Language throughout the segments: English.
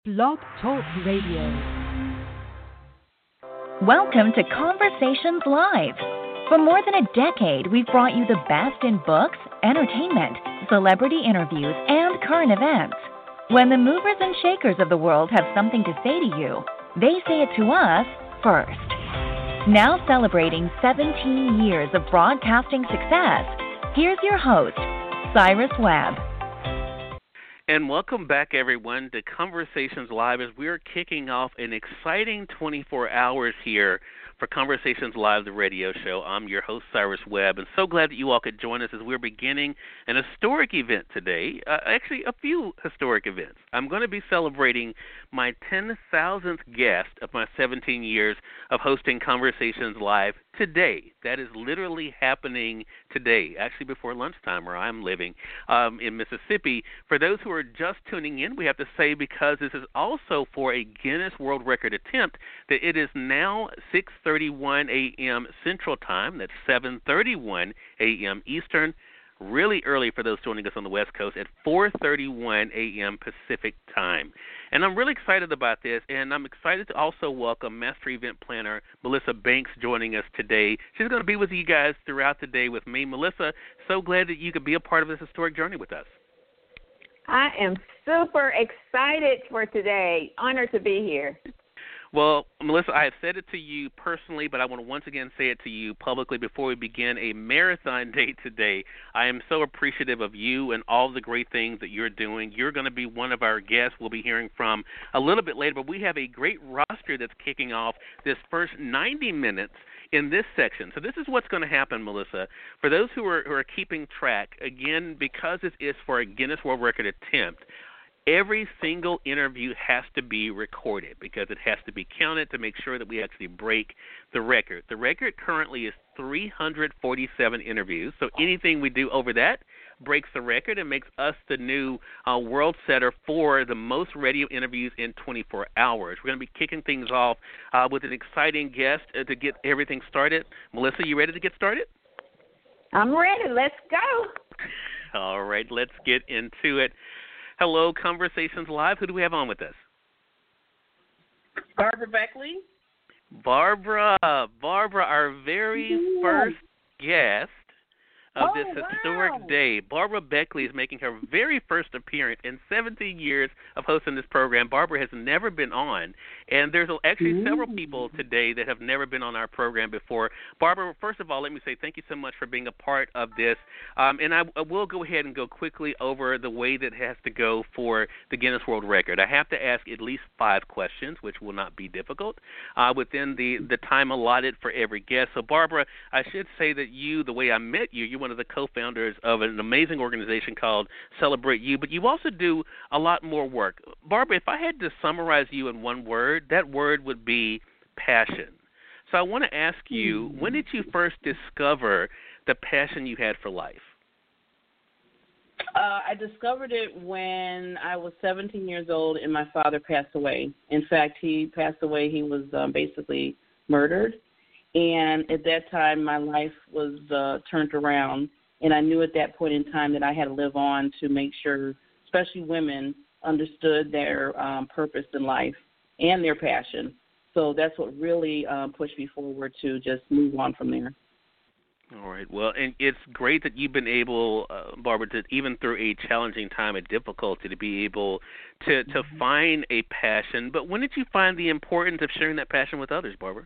Blog Talk Radio. Welcome to Conversations Live. For more than a decade, we've brought you the best in books, entertainment, celebrity interviews, and current events. When the movers and shakers of the world have something to say to you, they say it to us first. Now celebrating 17 years of broadcasting success, here's your host, Cyrus Webb. And welcome back, everyone, to Conversations Live as we're kicking off an exciting 24 hours here for Conversations Live, the radio show. I'm your host, Cyrus Webb, and so glad that you all could join us as we're beginning an historic event today, actually a few historic events. I'm going to be celebrating my 10,000th guest of my 17 years of hosting Conversations Live today. That is literally happening today, actually before lunchtime where I'm living in Mississippi. For those who are just tuning in, we have to say, because this is also for a Guinness World Record attempt, that it is now 6:31 a.m. Central Time. That's 7:31 a.m. Eastern. Really early for those joining us on the West Coast at 4:31 a.m. Pacific Time. And I'm really excited about this, and I'm excited to also welcome Master Event Planner Melissa Banks joining us today. She's going to be with you guys throughout the day with me. Melissa, so glad that you could be a part of this historic journey with us. I am super excited for today. Honored to be here. Well, Melissa, I have said it to you personally, but I want to once again say it to you publicly before we begin a marathon day today. I am so appreciative of you and all the great things that you're doing. You're going to be one of our guests we'll be hearing from a little bit later, but we have a great roster that's kicking off this first 90 minutes in this section. So this is what's going to happen, Melissa. For those who are keeping track, again, because this is for a Guinness World Record attempt, every single interview has to be recorded because it has to be counted to make sure that we actually break the record. The record currently is 347 interviews, so anything we do over that breaks the record and makes us the new world setter for the most radio interviews in 24 hours. We're going to be kicking things off with an exciting guest to get everything started. Melissa, you ready to get started? I'm ready. Let's go. All right, let's get into it. Hello, Conversations Live. Who do we have on with us? Barbara Beckley. Barbara, our very first guest of this historic day. Barbara Beckley is making her very first appearance in 17 years of hosting this program. Barbara has never been on, and there's actually several people today that have never been on our program before. Barbara, first of all, let me say thank you so much for being a part of this, and I will go ahead and go quickly over the way that it has to go for the Guinness World Record. I have to ask at least 5 questions, which will not be difficult, within the time allotted for every guest. So, Barbara, I should say that you, the way I met you, you're one of the co-founders of an amazing organization called Celebrate You, but you also do a lot more work. Barbara, if I had to summarize you in one word, that word would be passion. So I want to ask you, when did you first discover the passion you had for life? I discovered it when I was 17 years old and my father passed away. In fact, he passed away. He was basically murdered. And at that time, my life was turned around, and I knew at that point in time that I had to live on to make sure, especially women, understood their purpose in life and their passion. So that's what really pushed me forward to just move on from there. All right. Well, and it's great that you've been able, Barbara, to even through a challenging time of difficulty, to be able to find a passion. But when did you find the importance of sharing that passion with others, Barbara?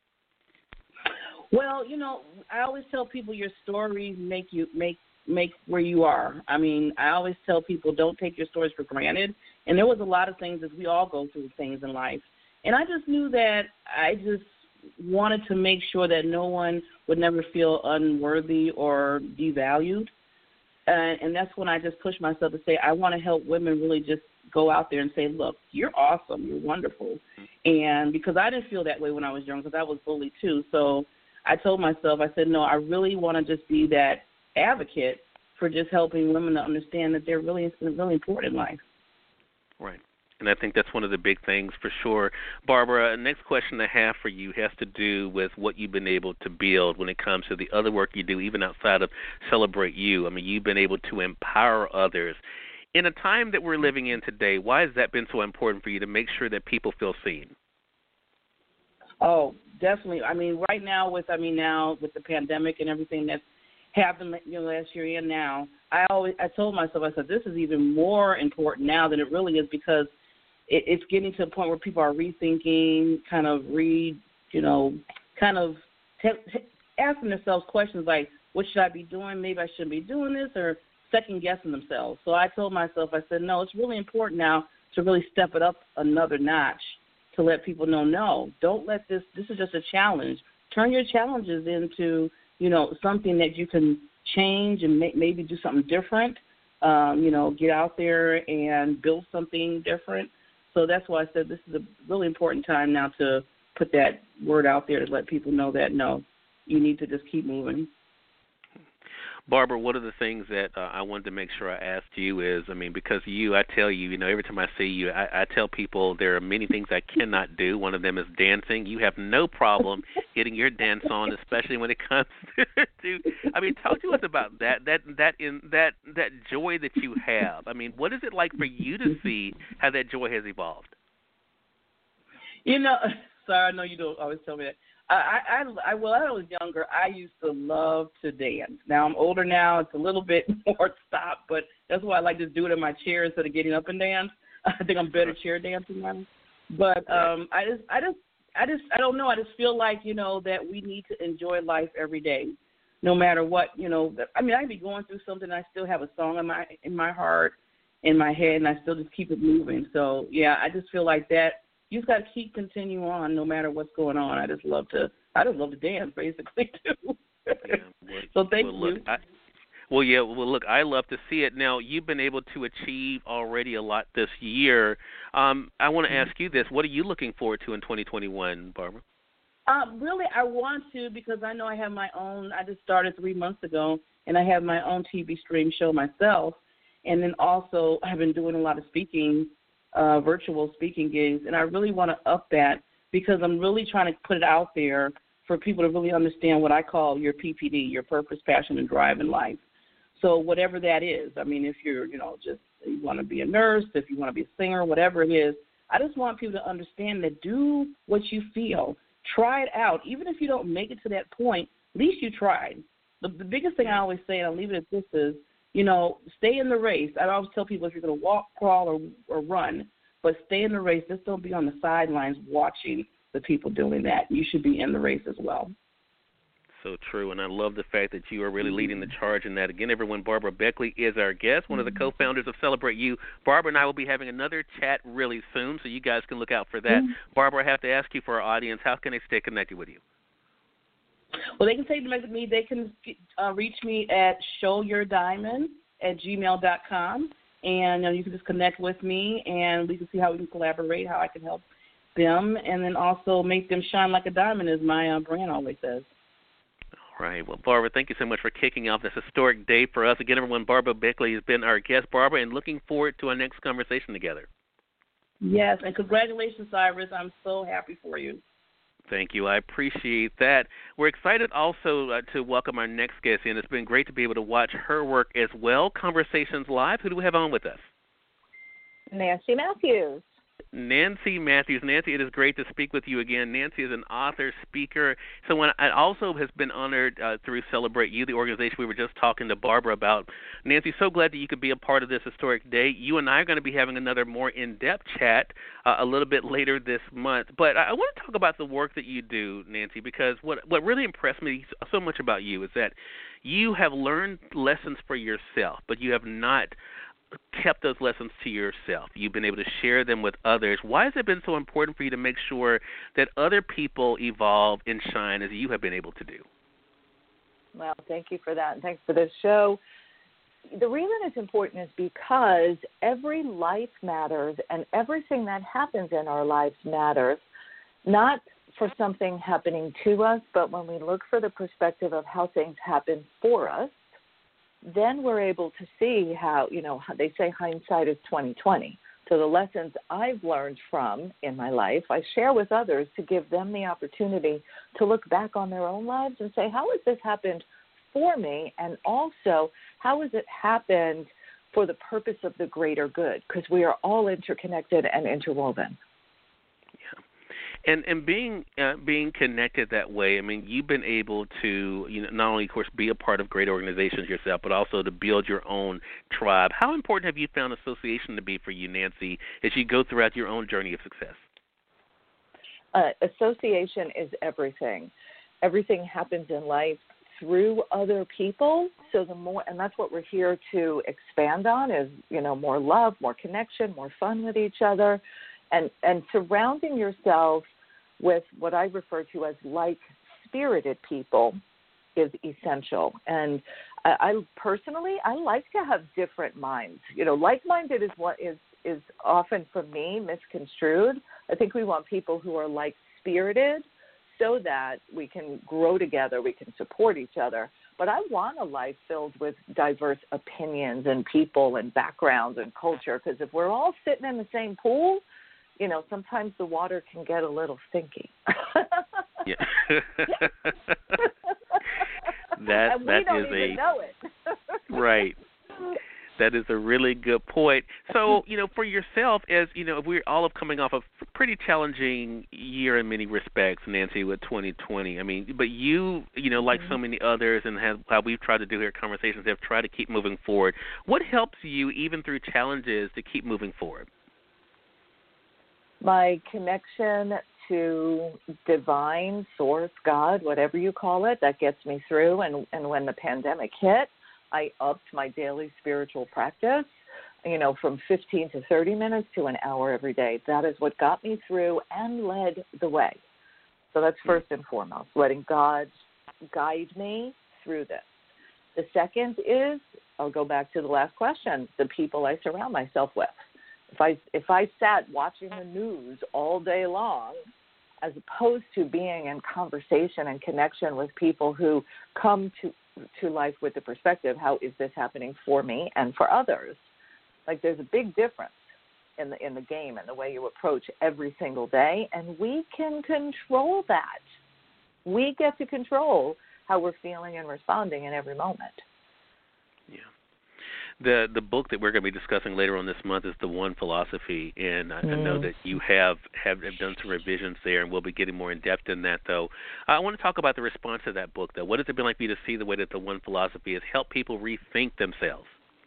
Well, I always tell people your stories make where you are. I mean, I always tell people don't take your stories for granted. And there was a lot of things as we all go through things in life. And I just knew that I just wanted to make sure that no one would never feel unworthy or devalued. And that's when I just pushed myself to say I want to help women really just go out there and say, look, you're awesome, you're wonderful. And because I didn't feel that way when I was young because I was bullied too. So I told myself, I said, no, I really want to just be that advocate for just helping women to understand that they're really important in life. Right. And I think that's one of the big things for sure. Barbara, next question I have for you has to do with what you've been able to build when it comes to the other work you do, even outside of Celebrate You. I mean, you've been able to empower others. In a time that we're living in today, why has that been so important for you to make sure that people feel seen? Oh, definitely. I mean, right now with the pandemic and everything that's happened, last year and now, I told myself, I said, this is even more important now than it really is, because it's getting to a point where people are rethinking, asking themselves questions like, what should I be doing? Maybe I shouldn't be doing this, or second guessing themselves. So I told myself, I said, no, it's really important now to really step it up another notch, to let people know, no, don't let this is just a challenge. Turn your challenges into, something that you can change and maybe do something different, get out there and build something different. So that's why I said this is a really important time now to put that word out there to let people know that, no, you need to just keep moving. Barbara, one of the things that I wanted to make sure I asked you is, because I tell you, every time I see you, I tell people there are many things I cannot do. One of them is dancing. You have no problem getting your dance on, especially when it comes to, talk to us about that joy that you have. What is it like for you to see how that joy has evolved? Sorry, I know you don't always tell me that. When I was younger, I used to love to dance. Now I'm older now; it's a little bit more stop, but that's why I like to do it in my chair instead of getting up and dance. I think I'm better chair dancing now. But I don't know. I just feel like that we need to enjoy life every day, no matter what. I can be going through something, and I still have a song in my heart, in my head, and I still just keep it moving. So yeah, I just feel like that. You just got to continue on no matter what's going on. I just love to dance, basically, too. So thank you. Look, I love to see it. Now, you've been able to achieve already a lot this year. I want to ask you this. What are you looking forward to in 2021, Barbara? Really, I want to, because I know I have my own. I just started 3 months ago, and I have my own TV stream show myself. And then also I've been doing a lot of speaking, virtual speaking gigs, and I really want to up that, because I'm really trying to put it out there for people to really understand what I call your PPD, your purpose, passion, and drive in life. So whatever that is, if you're, just you want to be a nurse, if you want to be a singer, whatever it is, I just want people to understand that do what you feel. Try it out. Even if you don't make it to that point, at least you tried. The biggest thing I always say, and I'll leave it at this, is stay in the race. I always tell people, if you're going to walk, crawl, or run, but stay in the race. Just don't be on the sidelines watching the people doing that. You should be in the race as well. So true, and I love the fact that you are really leading the charge in that. Again, everyone, Barbara Beckley is our guest, one of the co-founders of Celebrate You. Barbara and I will be having another chat really soon, so you guys can look out for that. Barbara, I have to ask you, for our audience, how can they stay connected with you? Well, they can stay connected with me. They can reach me at showyourdiamond@gmail.com, and you can just connect with me, and we can see how we can collaborate, how I can help them, and then also make them shine like a diamond, as my brand always says. All right. Well, Barbara, thank you so much for kicking off this historic day for us. Again, everyone, Barbara Beckley has been our guest, Barbara, and looking forward to our next conversation together. Yes, and congratulations, Cyrus. I'm so happy for you. Thank you. I appreciate that. We're excited also to welcome our next guest in. It's been great to be able to watch her work as well. Conversations Live. Who do we have on with us? Nancy Matthews. Nancy Matthews. Nancy, it is great to speak with you again. Nancy is an author, speaker, someone I also has been honored through Celebrate You, the organization we were just talking to Barbara about. Nancy, so glad that you could be a part of this historic day. You and I are going to be having another more in-depth chat a little bit later this month. But I want to talk about the work that you do, Nancy, because what really impressed me so much about you is that you have learned lessons for yourself, but you have not kept those lessons to yourself. You've been able to share them with others. Why has it been so important for you to make sure that other people evolve and shine as you have been able to do? Well, thank you for that, and thanks for this show. The reason it's important is because every life matters, and everything that happens in our lives matters, not for something happening to us, but when we look for the perspective of how things happen for us, then we're able to see how they say hindsight is 20/20. So the lessons I've learned from in my life, I share with others to give them the opportunity to look back on their own lives and say, how has this happened for me? And also, how has it happened for the purpose of the greater good, because we are all interconnected and interwoven. And being connected that way, I mean, you've been able to, not only, of course, be a part of great organizations yourself, but also to build your own tribe. How important have you found association to be for you, Nancy, as you go throughout your own journey of success? Association is everything. Everything happens in life through other people. So the more, and that's what we're here to expand on, is, more love, more connection, more fun with each other. And surrounding yourself with what I refer to as like-spirited people is essential. And I personally like to have different minds. Like-minded is what is often, for me, misconstrued. I think we want people who are like-spirited so that we can grow together, we can support each other. But I want a life filled with diverse opinions and people and backgrounds and culture, because if we're all sitting in the same pool, sometimes the water can get a little stinky. Yeah. And we don't even know it. Right. That is a really good point. So, for yourself, as we're all coming off a pretty challenging year in many respects, Nancy, with 2020. I mean, but you, like so many others, and how we've tried to do here at Conversations, have tried to keep moving forward. What helps you, even through challenges, to keep moving forward? My connection to divine source, God, whatever you call it, that gets me through. And when the pandemic hit, I upped my daily spiritual practice, from 15 to 30 minutes to an hour every day. That is what got me through and led the way. So that's first and foremost, letting God guide me through this. The second is, I'll go back to the last question, the people I surround myself with. If I sat watching the news all day long, as opposed to being in conversation and connection with people who come to life with the perspective, how is this happening for me and for others? Like, there's a big difference in the game and the way you approach every single day, and we can control that. We get to control how we're feeling and responding in every moment. Yeah. The book that we're going to be discussing later on this month is The One Philosophy, and I know that you have done some revisions there, and we'll be getting more in-depth in that, though. I want to talk about the response to that book, though. What has it been like for you to see the way that The One Philosophy has helped people rethink themselves?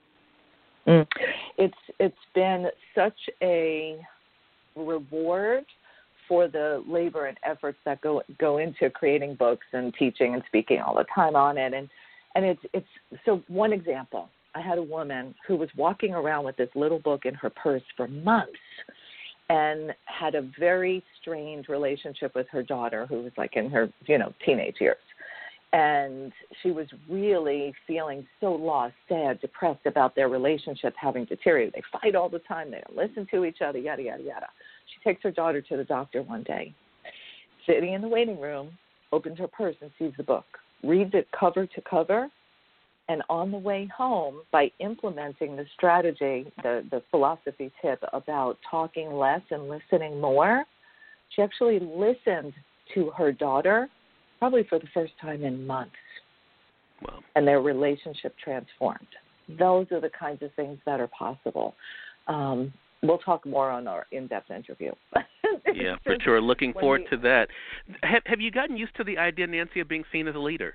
It's been such a reward for the labor and efforts that go into creating books and teaching and speaking all the time on it. And it's so one example. I had a woman who was walking around with this little book in her purse for months and had a very strained relationship with her daughter, who was like in her, teenage years. And she was really feeling so lost, sad, depressed about their relationship having deteriorated. They fight all the time. They don't listen to each other, yada, yada, yada. She takes her daughter to the doctor one day, sitting in the waiting room, opens her purse and sees the book, reads it cover to cover. And on the way home, by implementing the strategy, the philosophy tip about talking less and listening more, she actually listened to her daughter probably for the first time in months. Wow. And their relationship transformed. Those are the kinds of things that are possible. We'll talk more on our in-depth interview. Yeah, for sure. Looking forward to that. Have you gotten used to the idea, Nancy, of being seen as a leader?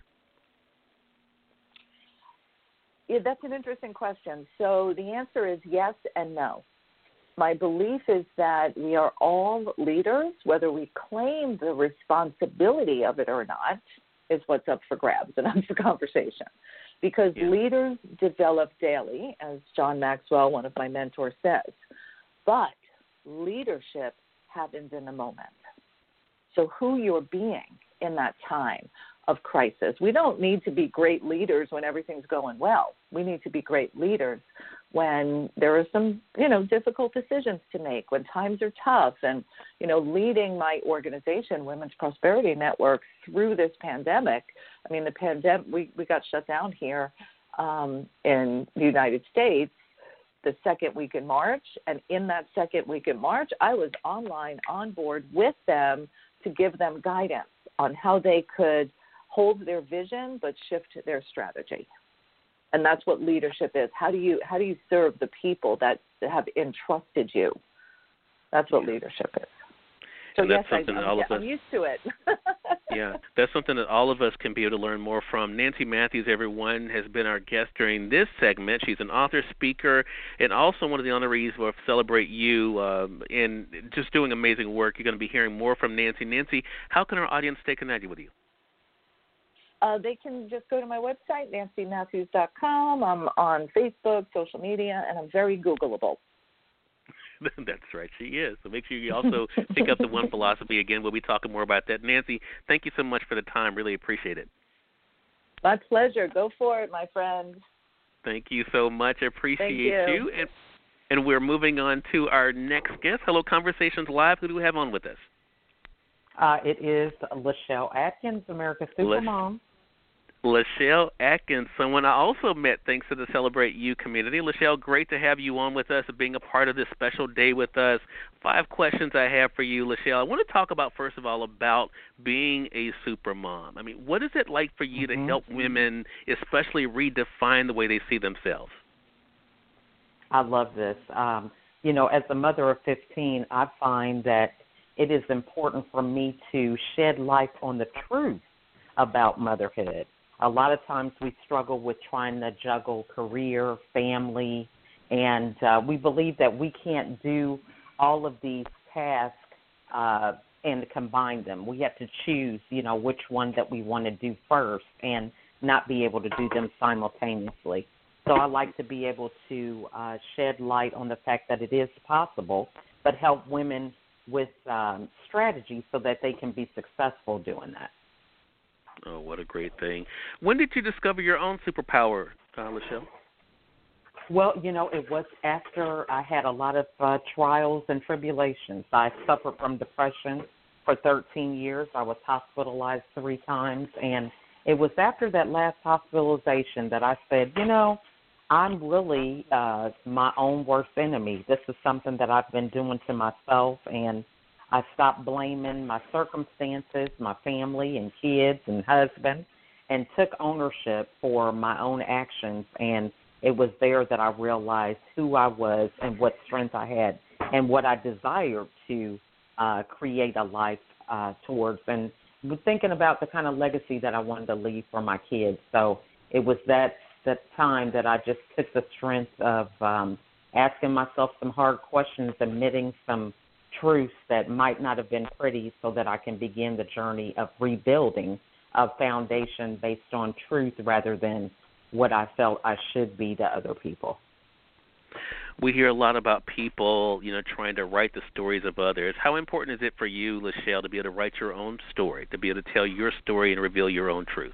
Yeah, that's an interesting question. So the answer is yes and no. My belief is that we are all leaders, whether we claim the responsibility of it or not, is what's up for grabs and up for conversation. Because leaders develop daily, as John Maxwell, one of my mentors, says. But leadership happens in the moment. So who you're being in that time of crisis. We don't need to be great leaders when everything's going well. We need to be great leaders when there are some, difficult decisions to make, when times are tough. And, leading my organization, Women's Prosperity Network, through this pandemic. I mean, the pandemic, we got shut down here in the United States the second week in March. And in that second week in March, I was online on board with them to give them guidance on how they could hold their vision but shift their strategy. And that's what leadership is. How do you serve the people that have entrusted you? That's what leadership is. So and yes, I'm used to it. Yeah, that's something that all of us can be able to learn more from. Nancy Matthews, everyone, has been our guest during this segment. She's an author, speaker, and also one of the honorees for Celebrate You, and just doing amazing work. You're going to be hearing more from Nancy. Nancy, how can our audience stay connected with you? They can just go to my website, nancymatthews.com. I'm on Facebook, social media, and I'm very Googleable. That's right, she is. So make sure you also pick up the One Philosophy. Again, we'll be talking more about that. Nancy, thank you so much for the time. Really appreciate it. My pleasure. Go for it, my friend. Thank you so much. I appreciate you. And we're moving on to our next guest. Hello, Conversations Live. Who do we have on with us? It is Lachelle Atkins, America's Supermom. Lachelle Atkins, someone I also met thanks to the Celebrate You community. Lachelle, great to have you on with us and being a part of this special day with us. 5 questions I have for you, Lachelle. I want to talk about, first of all, about being a supermom. I mean, what is it like for you to help women, especially redefine the way they see themselves? I love this. As a mother of 15, I find that it is important for me to shed light on the truth about motherhood. A lot of times we struggle with trying to juggle career, family, and we believe that we can't do all of these tasks and combine them. We have to choose, which one that we want to do first and not be able to do them simultaneously. So I like to be able to shed light on the fact that it is possible, but help women with strategy so that they can be successful doing that. Oh, what a great thing. When did you discover your own superpower, Lachelle? Well, it was after I had a lot of trials and tribulations. I suffered from depression for 13 years. I was hospitalized 3 times, and it was after that last hospitalization that I said, I'm really my own worst enemy. This is something that I've been doing to myself, and I stopped blaming my circumstances, my family and kids and husband, and took ownership for my own actions. And it was there that I realized who I was and what strength I had and what I desired to create a life towards. And thinking about the kind of legacy that I wanted to leave for my kids. So it was that time that I just took the strength of asking myself some hard questions, admitting some truths that might not have been pretty, so that I can begin the journey of rebuilding a foundation based on truth rather than what I felt I should be to other people. We hear a lot about people, trying to write the stories of others. How important is it for you, Lachelle, to be able to write your own story, to be able to tell your story and reveal your own truth?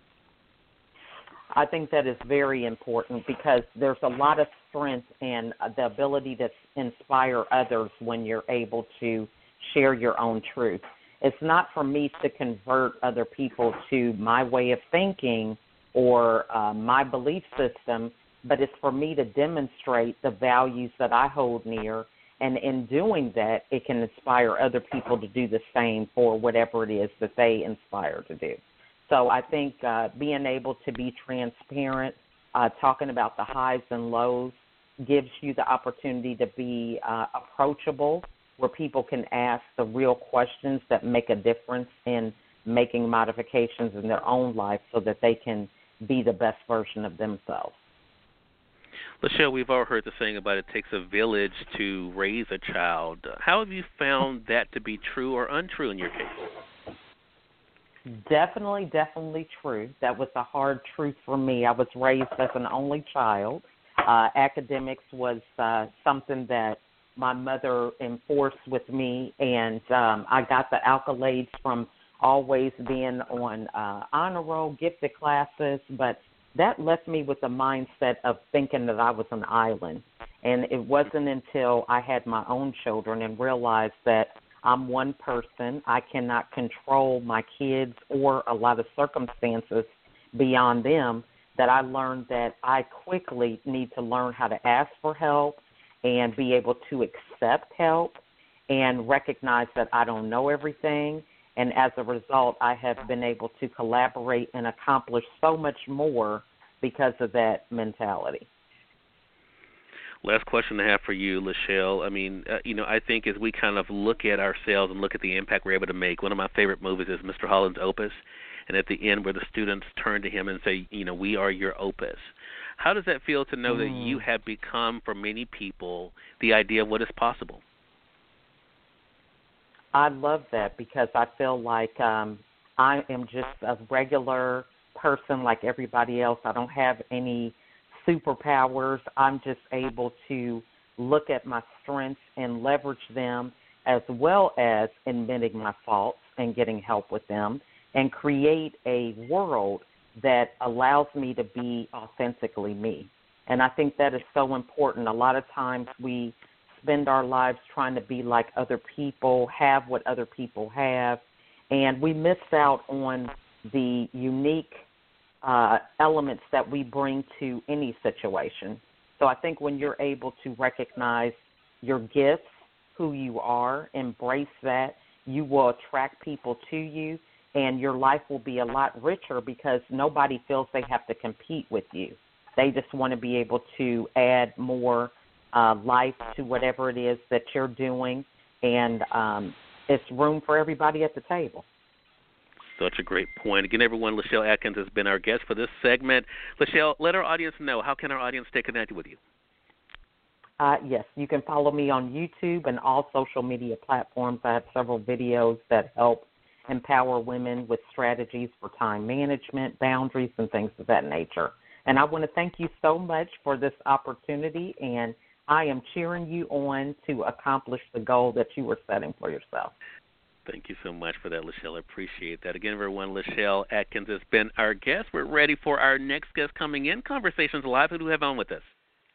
I think that is very important because there's a lot of strength and the ability to inspire others when you're able to share your own truth. It's not for me to convert other people to my way of thinking or my belief system, but it's for me to demonstrate the values that I hold near, and in doing that, it can inspire other people to do the same for whatever it is that they inspire to do. So I think being able to be transparent, talking about the highs and lows, gives you the opportunity to be approachable, where people can ask the real questions that make a difference in making modifications in their own life so that they can be the best version of themselves. Lachelle, we've all heard the saying about it takes a village to raise a child. How have you found that to be true or untrue in your case? Definitely true. That was a hard truth for me. I was raised as an only child. Academics was something that my mother enforced with me, and I got the accolades from always being on honor roll, gifted classes, but that left me with the mindset of thinking that I was an island. And it wasn't until I had my own children and realized that I'm one person. I cannot control my kids or a lot of circumstances beyond them, that I learned that I quickly need to learn how to ask for help and be able to accept help and recognize that I don't know everything. And as a result, I have been able to collaborate and accomplish so much more because of that mentality. Last question I have for you, Lachelle. I mean, I think as we kind of look at ourselves and look at the impact we're able to make, one of my favorite movies is Mr. Holland's Opus, and at the end where the students turn to him and say, we are your opus. How does that feel to know that you have become, for many people, the idea of what is possible? I love that because I feel like I am just a regular person like everybody else. I don't have any superpowers. I'm just able to look at my strengths and leverage them, as well as admitting my faults and getting help with them, and create a world that allows me to be authentically me. And I think that is so important. A lot of times we spend our lives trying to be like other people, have what other people have, and we miss out on the unique elements that we bring to any situation. So I think when you're able to recognize your gifts, who you are, embrace that, you will attract people to you, and your life will be a lot richer because nobody feels they have to compete with you. They just want to be able to add more life to whatever it is that you're doing, and it's room for everybody at the table. Such a great point. Again, everyone, Lachelle Atkins has been our guest for this segment. Lachelle, let our audience know, how can our audience stay connected with you? Yes, you can follow me on YouTube and all social media platforms. I have several videos that help empower women with strategies for time management, boundaries, and things of that nature. And I want to thank you so much for this opportunity, and I am cheering you on to accomplish the goal that you were setting for yourself. Thank you so much for that, Lachelle. I appreciate that. Again, everyone, Lachelle Atkins has been our guest. We're ready for our next guest coming in. Conversations Live. Who do we have on with us?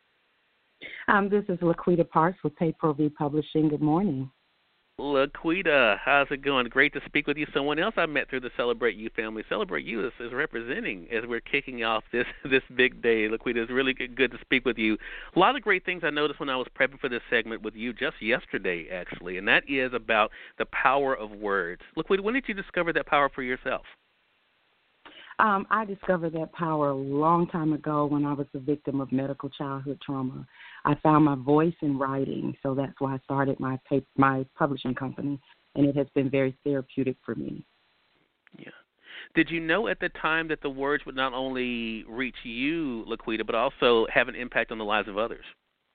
This is Laquita Parks with Pay-Pro V Publishing. Good morning. Laquita, how's it going? Great to speak with you. Someone else I met through the Celebrate You family. Celebrate You is representing as we're kicking off this big day. Laquita, it's really good to speak with you. A lot of great things I noticed when I was prepping for this segment with you just yesterday, actually, and that is about the power of words. Laquita, when did you discover that power for yourself? I discovered that power a long time ago when I was a victim of medical childhood trauma. I found my voice in writing, so that's why I started my publishing company, and it has been very therapeutic for me. Yeah. Did you know at the time that the words would not only reach you, Laquita, but also have an impact on the lives of others?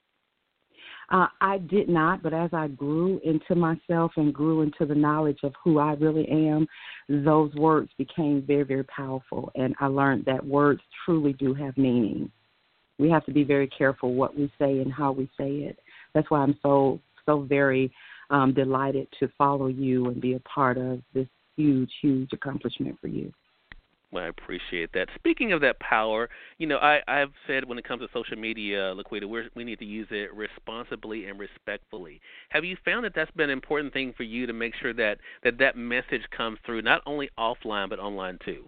I did not, but as I grew into myself and grew into the knowledge of who I really am, those words became very, very powerful, and I learned that words truly do have meaning. We have to be very careful what we say and how we say it. That's why I'm so very delighted to follow you and be a part of this huge, huge accomplishment for you. Well, I appreciate that. Speaking of that power, I've said when it comes to social media, Laquita, we need to use it responsibly and respectfully. Have you found that that's been an important thing for you to make sure that message comes through, not only offline but online too?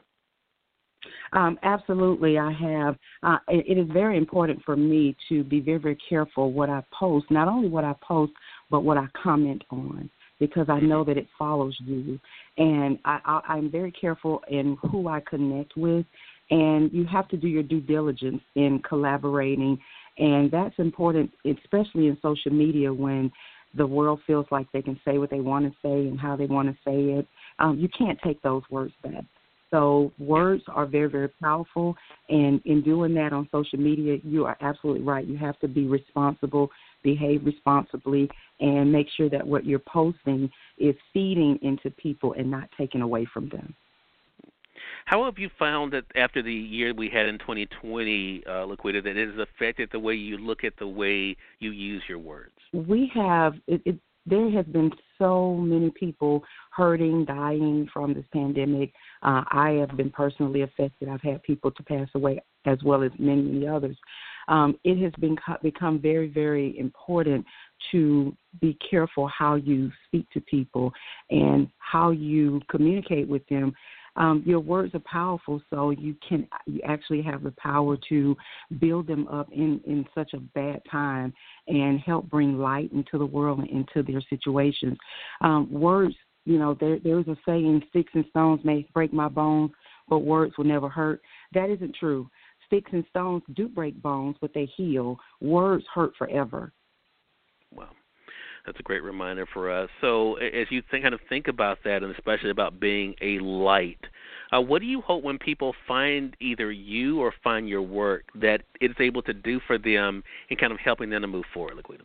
Absolutely, I have. It is very important for me to be very, very careful what I post, not only what I post, but what I comment on, because I know that it follows you. And I'm very careful in who I connect with, and you have to do your due diligence in collaborating, and that's important, especially in social media when the world feels like they can say what they want to say and how they want to say it. You can't take those words back. So words are very, very powerful, and in doing that on social media, you are absolutely right. You have to be responsible, behave responsibly, and make sure that what you're posting is feeding into people and not taking away from them. How have you found that after the year we had in 2020, Laquita, that it has affected the way you look at the way you use your words? We have there has been so many people hurting, dying from this pandemic. I have been personally affected. I've had people to pass away as well as many, many others. It has become very, very important to be careful how you speak to people and how you communicate with them. Your words are powerful, so you actually have the power to build them up in such a bad time and help bring light into the world and into their situations. Words, there's a saying, sticks and stones may break my bones, but words will never hurt. That isn't true. sticks and stones do break bones, but they heal. Words hurt forever. Wow. That's a great reminder for us. So as you think about that, and especially about being a light, what do you hope when people find either you or find your work that it's able to do for them in kind of helping them to move forward, Laquita?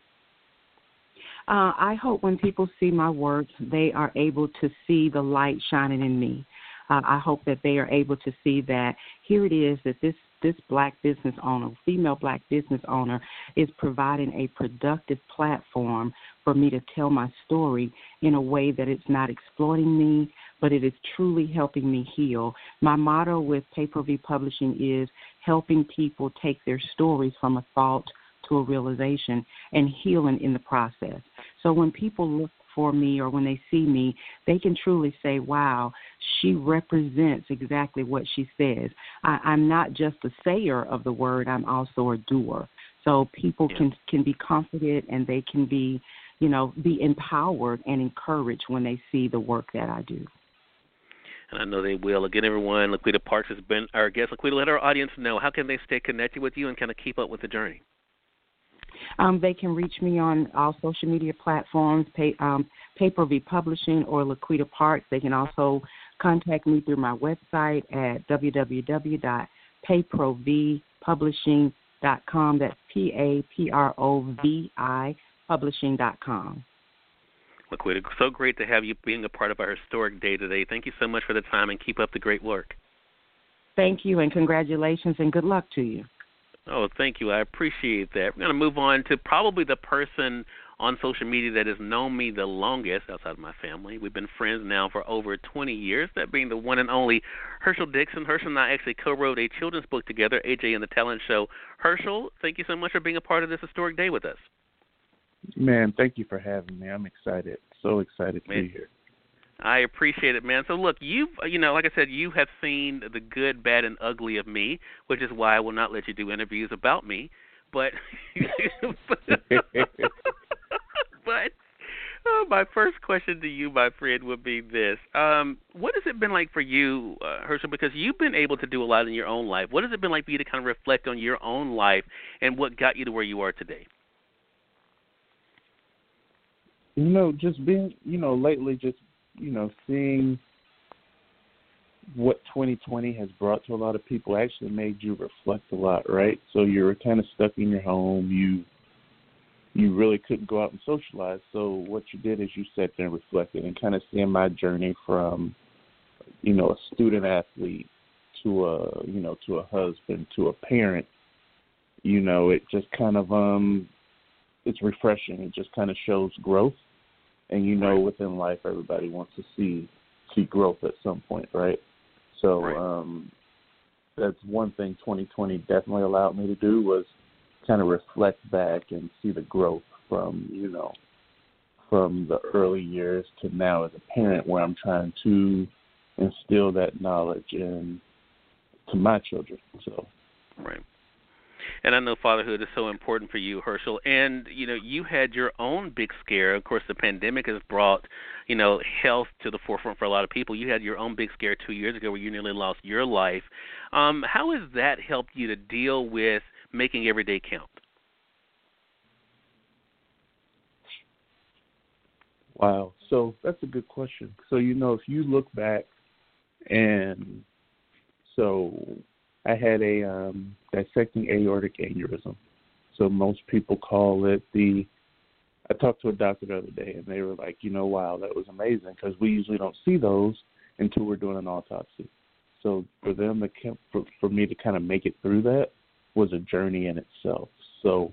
I hope when people see my work, they are able to see the light shining in me. I hope that they are able to see that here it is that this black business owner, female black business owner, is providing a productive platform for me to tell my story in a way that it's not exploiting me, but it is truly helping me heal. My motto with Pay-Per-View Publishing is helping people take their stories from a thought to a realization and healing in the process. So when people look for me or when they see me, they can truly say, wow, she represents exactly what she says. I'm not just a sayer of the word, I'm also a doer. So people can be confident and they can be, be empowered and encouraged when they see the work that I do. And I know they will. Again, everyone, Laquita Parks has been our guest. Laquita, let our audience know, how can they stay connected with you and kind of keep up with the journey? They can reach me on all social media platforms, Pay-Per-View Publishing or Laquita Parks. They can also contact me through my website at www.payprovi.publishing.com. That's PAPROVI publishing.com. Laquita, so great to have you being a part of our historic day today. Thank you so much for the time and keep up the great work. Thank you and congratulations and good luck to you. Oh, thank you. I appreciate that. We're going to move on to probably the person on social media that has known me the longest outside of my family. We've been friends now for over 20 years, that being the one and only Herschel Dixon. Herschel and I actually co-wrote a children's book together, AJ and the Talent Show. Herschel, thank you so much for being a part of this historic day with us. Man, thank you for having me. I'm excited. So excited to be here. I appreciate it, man. So, look, you've, like I said, you have seen the good, bad, and ugly of me, which is why I will not let you do interviews about me. But, my first question to you, my friend, would be this. What has it been like for you, Herschel, because you've been able to do a lot in your own life. What has it been like for you to kind of reflect on your own life and what got you to where you are today? Just being, lately just, seeing what 2020 has brought to a lot of people actually made you reflect a lot, right? So you were kind of stuck in your home. You really couldn't go out and socialize. So what you did is you sat there and reflected and kind of seeing my journey from, a student athlete to a husband, to a parent, it just kind of, it's refreshing. It just kind of shows growth. And within life, everybody wants to see growth at some point, right? So that's one thing 2020 definitely allowed me to do was kind of reflect back and see the growth from the early years to now as a parent, where I'm trying to instill that knowledge to my children. So, right. And I know fatherhood is so important for you, Herschel. And, you had your own big scare. Of course, the pandemic has brought, health to the forefront for a lot of people. You had your own big scare 2 years ago where you nearly lost your life. How has that helped you to deal with making every day count? Wow. So that's a good question. So, if you look back and I had a dissecting aortic aneurysm. So most people call it I talked to a doctor the other day, and they were like, wow, that was amazing, because we usually don't see those until we're doing an autopsy. So for them for me to kind of make it through that was a journey in itself. So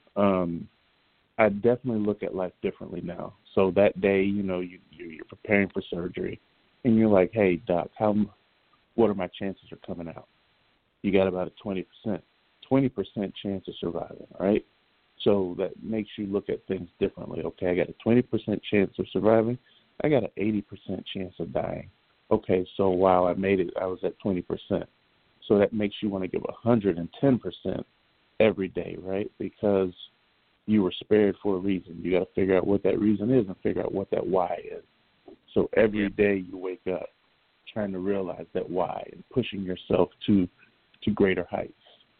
I definitely look at life differently now. So that day, you're preparing for surgery, and you're like, hey, doc, what are my chances of coming out? You got about a 20% chance of surviving, right? So that makes you look at things differently. Okay, I got a 20% chance of surviving. I got an 80% chance of dying. Okay, so wow, I made it. I was at 20%. So that makes you want to give 110% every day, right? Because you were spared for a reason. You got to figure out what that reason is and figure out what that why is. So every day you wake up trying to realize that why and pushing yourself to greater heights.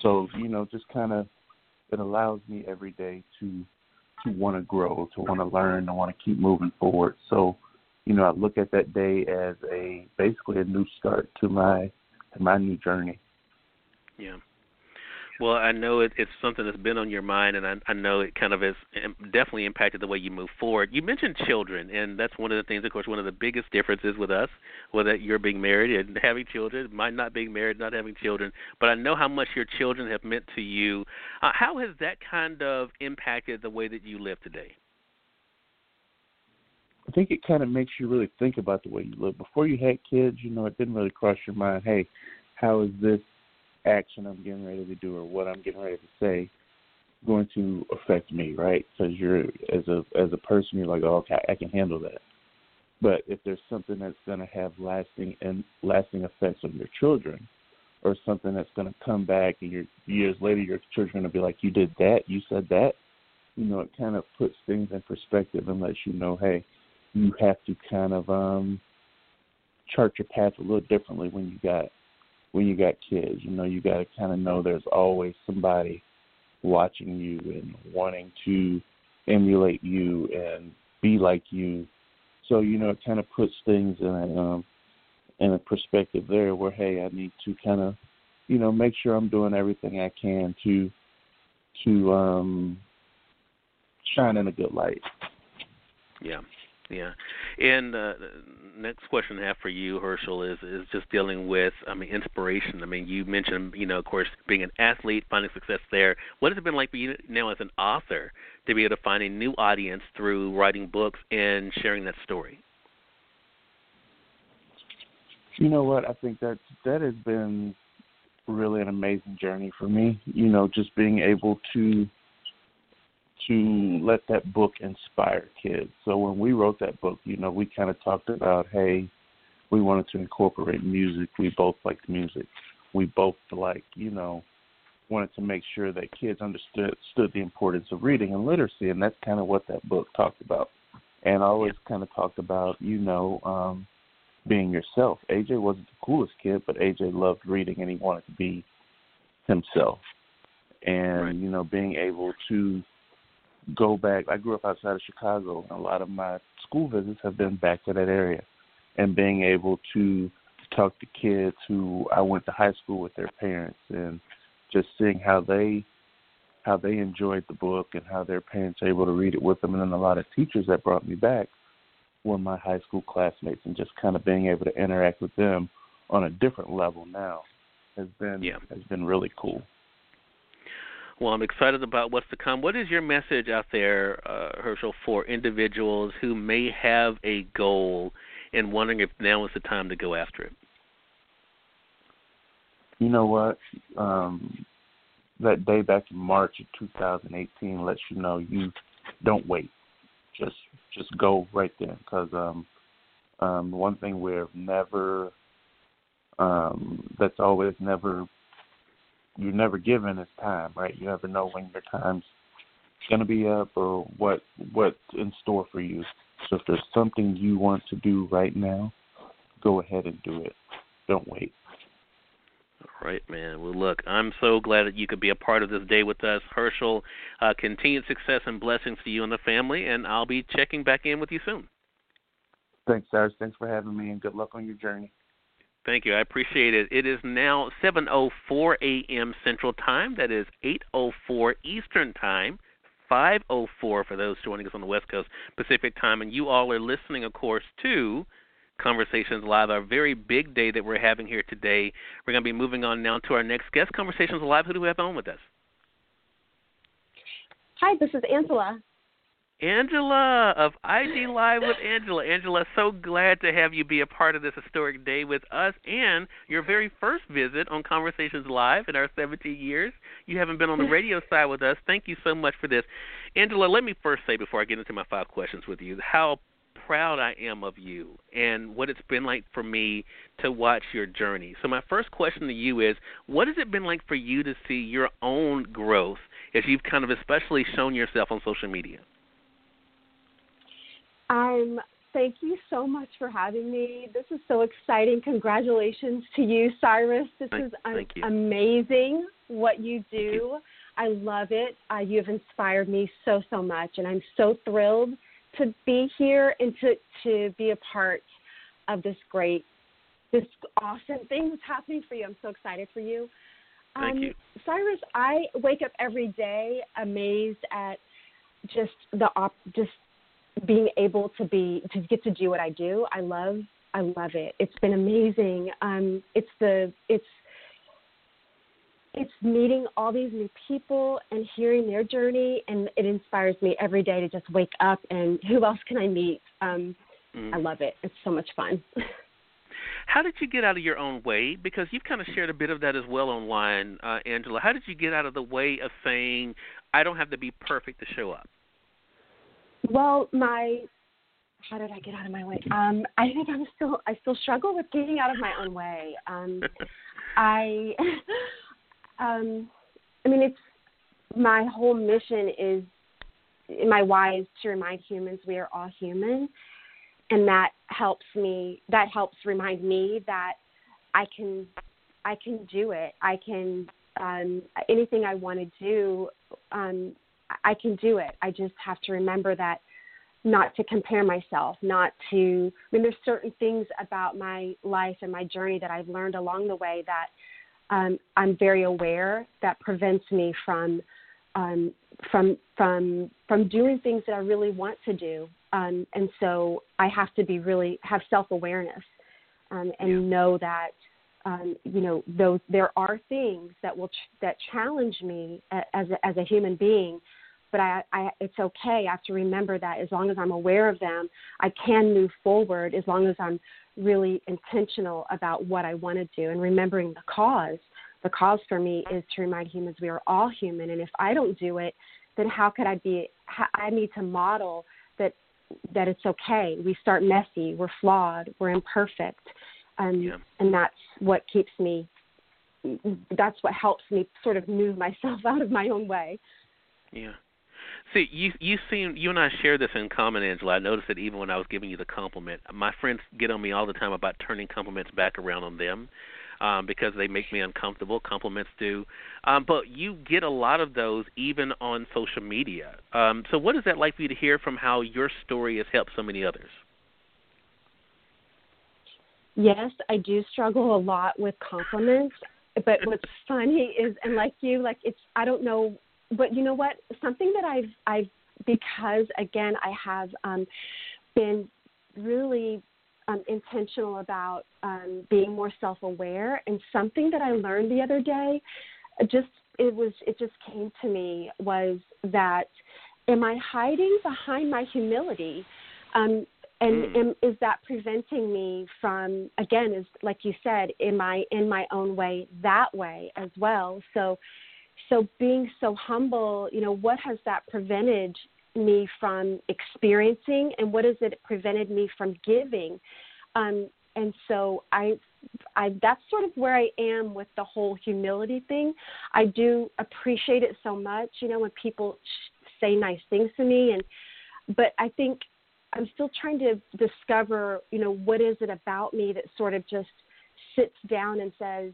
So, just kind of, it allows me every day to want to grow, to want to learn, to want to keep moving forward. So, I look at that day as basically a new start to my new journey. Yeah. Well, I know it's something that's been on your mind, and I know it kind of has definitely impacted the way you move forward. You mentioned children, and that's one of the things, of course, one of the biggest differences with us, whether you're being married and having children, mine not being married, not having children. But I know how much your children have meant to you. How has that kind of impacted the way that you live today? I think it kind of makes you really think about the way you live. Before you had kids, it didn't really cross your mind, hey, how is this action I'm getting ready to do or what I'm getting ready to say going to affect me, right? Because you're, as a person, you're like, oh, okay, I can handle that. But if there's something that's going to have lasting effects on your children, or something that's going to come back and years later your children are going to be like, you did that, you said that, it kind of puts things in perspective and lets you know, hey, you have to kind of chart your path a little differently when you got kids. You got to kind of know there's always somebody watching you and wanting to emulate you and be like you. So, it kind of puts things in a perspective there where, hey, I need to kind of, make sure I'm doing everything I can to shine in a good light. Yeah. Yeah. And next question I have for you, Herschel, is just dealing with, inspiration. You mentioned, of course, being an athlete, finding success there. What has it been like for you now as an author to be able to find a new audience through writing books and sharing that story? You know what? I think that has been really an amazing journey for me. Just being able to let that book inspire kids. So when we wrote that book, we kind of talked about, hey, we wanted to incorporate music. We both liked music. We both wanted to make sure that kids understood the importance of reading and literacy, and that's kind of what that book talked about. And I always kind of talked about, being yourself. AJ wasn't the coolest kid, but AJ loved reading and he wanted to be himself. And, right. Being able to go back. I grew up outside of Chicago, and a lot of my school visits have been back to that area. And being able to talk to kids who I went to high school with their parents, and just seeing how they enjoyed the book and how their parents were able to read it with them. And then a lot of teachers that brought me back were my high school classmates, and just kind of being able to interact with them on a different level now has been really cool. Well, I'm excited about what's to come. What is your message out there, Herschel, for individuals who may have a goal and wondering if now is the time to go after it? You know what? That day back in March of 2018 lets you know you don't wait. Just go right there. Because one thing we've never, that's always never, you're never given is time, right? You never know when your time's going to be up or what's in store for you. So if there's something you want to do right now, go ahead and do it. Don't wait. All right, man. Well, look, I'm so glad that you could be a part of this day with us. Herschel, continued success and blessings to you and the family, and I'll be checking back in with you soon. Thanks, Cyrus. Thanks for having me, and good luck on your journey. Thank you. I appreciate it. It is now 7:04 a.m. Central Time. That is 8:04 Eastern Time, 5:04 for those joining us on the West Coast Pacific Time. And you all are listening, of course, to Conversations Live, our very big day that we're having here today. We're going to be moving on now to our next guest, Conversations Live. Who do we have on with us? Hi, this is Angela. Angela of IG Live with Angela. Angela, so glad to have you be a part of this historic day with us and your very first visit on Conversations Live in our 17 years. You haven't been on the radio side with us. Thank you so much for this. Angela, let me first say before I get into my 5 questions with you how proud I am of you and what it's been like for me to watch your journey. So my first question to you is, what has it been like for you to see your own growth as you've kind of especially shown yourself on social media? I'm thank you so much for having me. This is so exciting. Congratulations to you, Cyrus. This is amazing what you do. I love it. You have inspired me so much, and I'm so thrilled to be here and to be a part of this awesome thing that's happening for you. I'm so excited for you. Thank you. Cyrus, I wake up every day amazed at just being able to get to do what I do. I love it. It's been amazing. It's meeting all these new people and hearing their journey, and it inspires me every day to just wake up and who else can I meet? I love it. It's so much fun. How did you get out of your own way? Because you've kind of shared a bit of that as well online, Angela. How did you get out of the way of saying, I don't have to be perfect to show up? Well, how did I get out of my way? I think I still struggle with getting out of my own way. It's my whole mission is, my why is to remind humans we are all human. And that helps remind me that I can do it. I can, anything I want to do, I can do it. I just have to remember that, not to compare myself, there's certain things about my life and my journey that I've learned along the way that I'm very aware that prevents me from doing things that I really want to do. And so I have to have self-awareness and know that, there are things that challenge me as a human being, but it's okay. I have to remember that as long as I'm aware of them, I can move forward as long as I'm really intentional about what I want to do and remembering the cause. The cause for me is to remind humans we are all human, and if I don't do it, then how could I be? I need to model that it's okay. We start messy. We're flawed. We're imperfect. And that's what helps me sort of move myself out of my own way. Yeah. See, you and I share this in common, Angela. I noticed it even when I was giving you the compliment. My friends get on me all the time about turning compliments back around on them. Because they make me uncomfortable. Compliments do. But you get a lot of those even on social media. So what is that like for you to hear from how your story has helped so many others? Yes, I do struggle a lot with compliments. But what's funny is, and I don't know, but you know what? Something that I've because, again, I have been really intentional about being more self-aware, and something that I learned the other day, it just came to me, was that, am I hiding behind my humility? And is that preventing me from, again, is like you said, am I in my own way that way as well? So being so humble, what has that prevented me from experiencing, and what has it prevented me from giving? And so that's sort of where I am with the whole humility thing. I do appreciate it so much, when people say nice things to me, but I think I'm still trying to discover, what is it about me that sort of just sits down and says,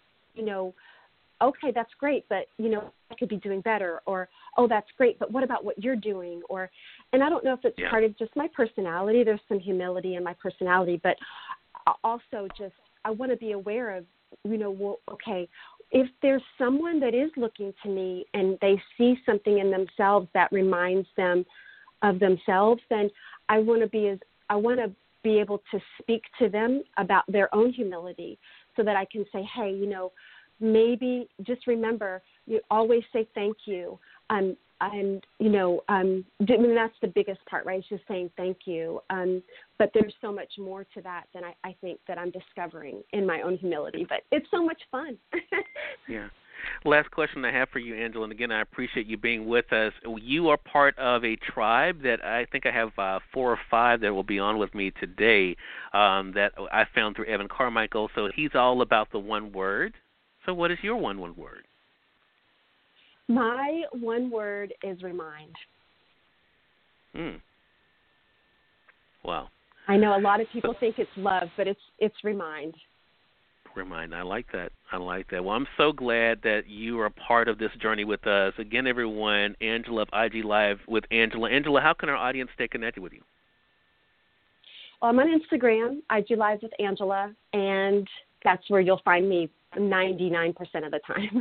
okay, that's great, but, I could be doing better, or, oh, that's great, but what about what you're doing? And I don't know if it's part of just my personality. There's some humility in my personality, but also just I want to be aware of, okay, if there's someone that is looking to me and they see something in themselves that reminds them of themselves, then I want to be able to speak to them about their own humility, so that I can say, hey, maybe just remember, you always say thank you. And that's the biggest part, right? It's just saying thank you. But there's so much more to that than I think that I'm discovering in my own humility. But it's so much fun. Yeah. Last question I have for you, Angela, and again, I appreciate you being with us. You are part of a tribe that I think I have 4 or 5 that will be on with me today that I found through Evan Carmichael. So he's all about the one word. So what is your one word? My one word is remind. Wow. I know a lot of people think it's love, but it's remind. Remind. I like that. Well, I'm so glad that you are a part of this journey with us. Again, everyone, Angela of IG Live with Angela. Angela, how can our audience stay connected with you? Well, I'm on Instagram, IG Live with Angela, and that's where you'll find me 99% of the time.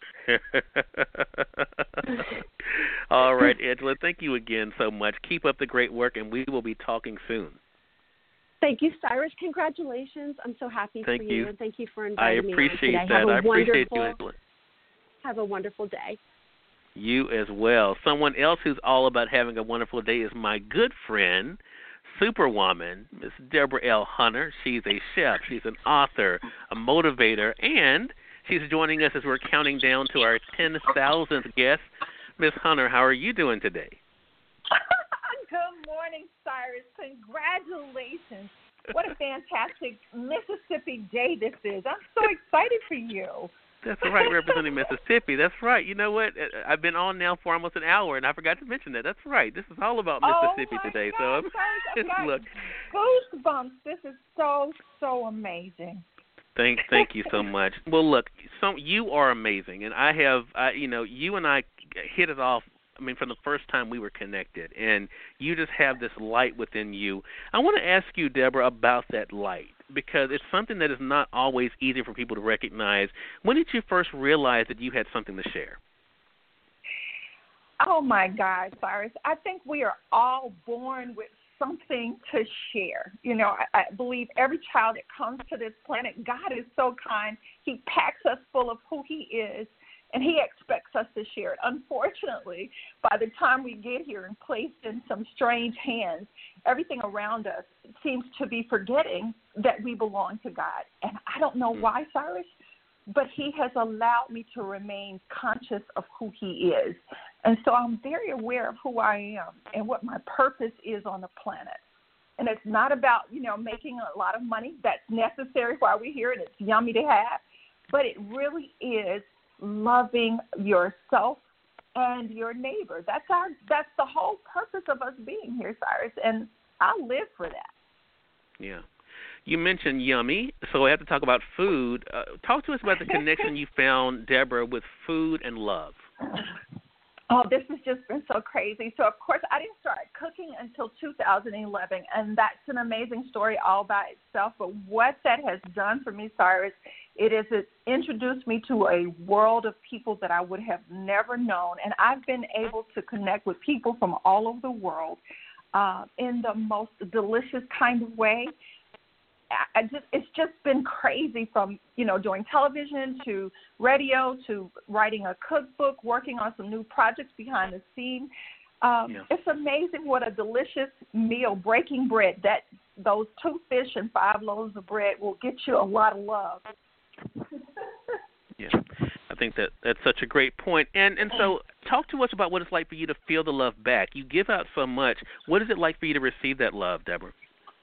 All right, Angela, thank you again so much. Keep up the great work, and we will be talking soon. Thank you, Cyrus. Congratulations. I'm so happy for you, and thank you for inviting me on today. I appreciate you, Angela. Have a wonderful day. You as well. Someone else who's all about having a wonderful day is my good friend, Superwoman, Miss Deborah L. Hunter. She's a chef. She's an author, a motivator, and she's joining us as we're counting down to our 10,000th guest. Miss Hunter, how are you doing today? Good morning, Cyrus. Congratulations. What a fantastic Mississippi day this is. I'm so excited for you. That's right, representing Mississippi. That's right. You know what? I've been on now for almost an hour, and I forgot to mention that. That's right. This is all about Mississippi today. God, So, look. Goosebumps. This is so amazing. Thank you so much. Well, look, you are amazing, and you and I hit it off. I mean, from the first time we were connected, and you just have this light within you. I want to ask you, Deborah, about that light, because it's something that is not always easy for people to recognize. When did you first realize that you had something to share? Oh, my God, Cyrus. I think we are all born with something to share. You know, I believe every child that comes to this planet, God is so kind. He packs us full of who he is, and he expects us to share it. Unfortunately, by the time we get here and placed in some strange hands, everything around us seems to be forgetting that we belong to God. And I don't know why, Cyrus, but he has allowed me to remain conscious of who he is. And so I'm very aware of who I am and what my purpose is on the planet. And it's not about, making a lot of money. That's necessary while we're here, and it's yummy to have. But it really is loving yourself and your neighbor. That's the whole purpose of us being here, Cyrus, and I live for that. Yeah. You mentioned yummy, so I have to talk about food. Talk to us about the connection you found, Deborah, with food and love. Oh, this has just been so crazy. So, of course, I didn't start cooking until 2011, and that's an amazing story all by itself. But what that has done for me, Cyrus, it introduced me to a world of people that I would have never known. And I've been able to connect with people from all over the world in the most delicious kind of way. It's just been crazy from, doing television to radio to writing a cookbook, working on some new projects behind the scenes. It's amazing what a delicious meal, breaking bread, those 2 fish and 5 loaves of bread will get you a lot of love. Yeah, I think that's such a great point. And so talk to us about what it's like for you to feel the love back. You give out so much. What is it like for you to receive that love, Deborah?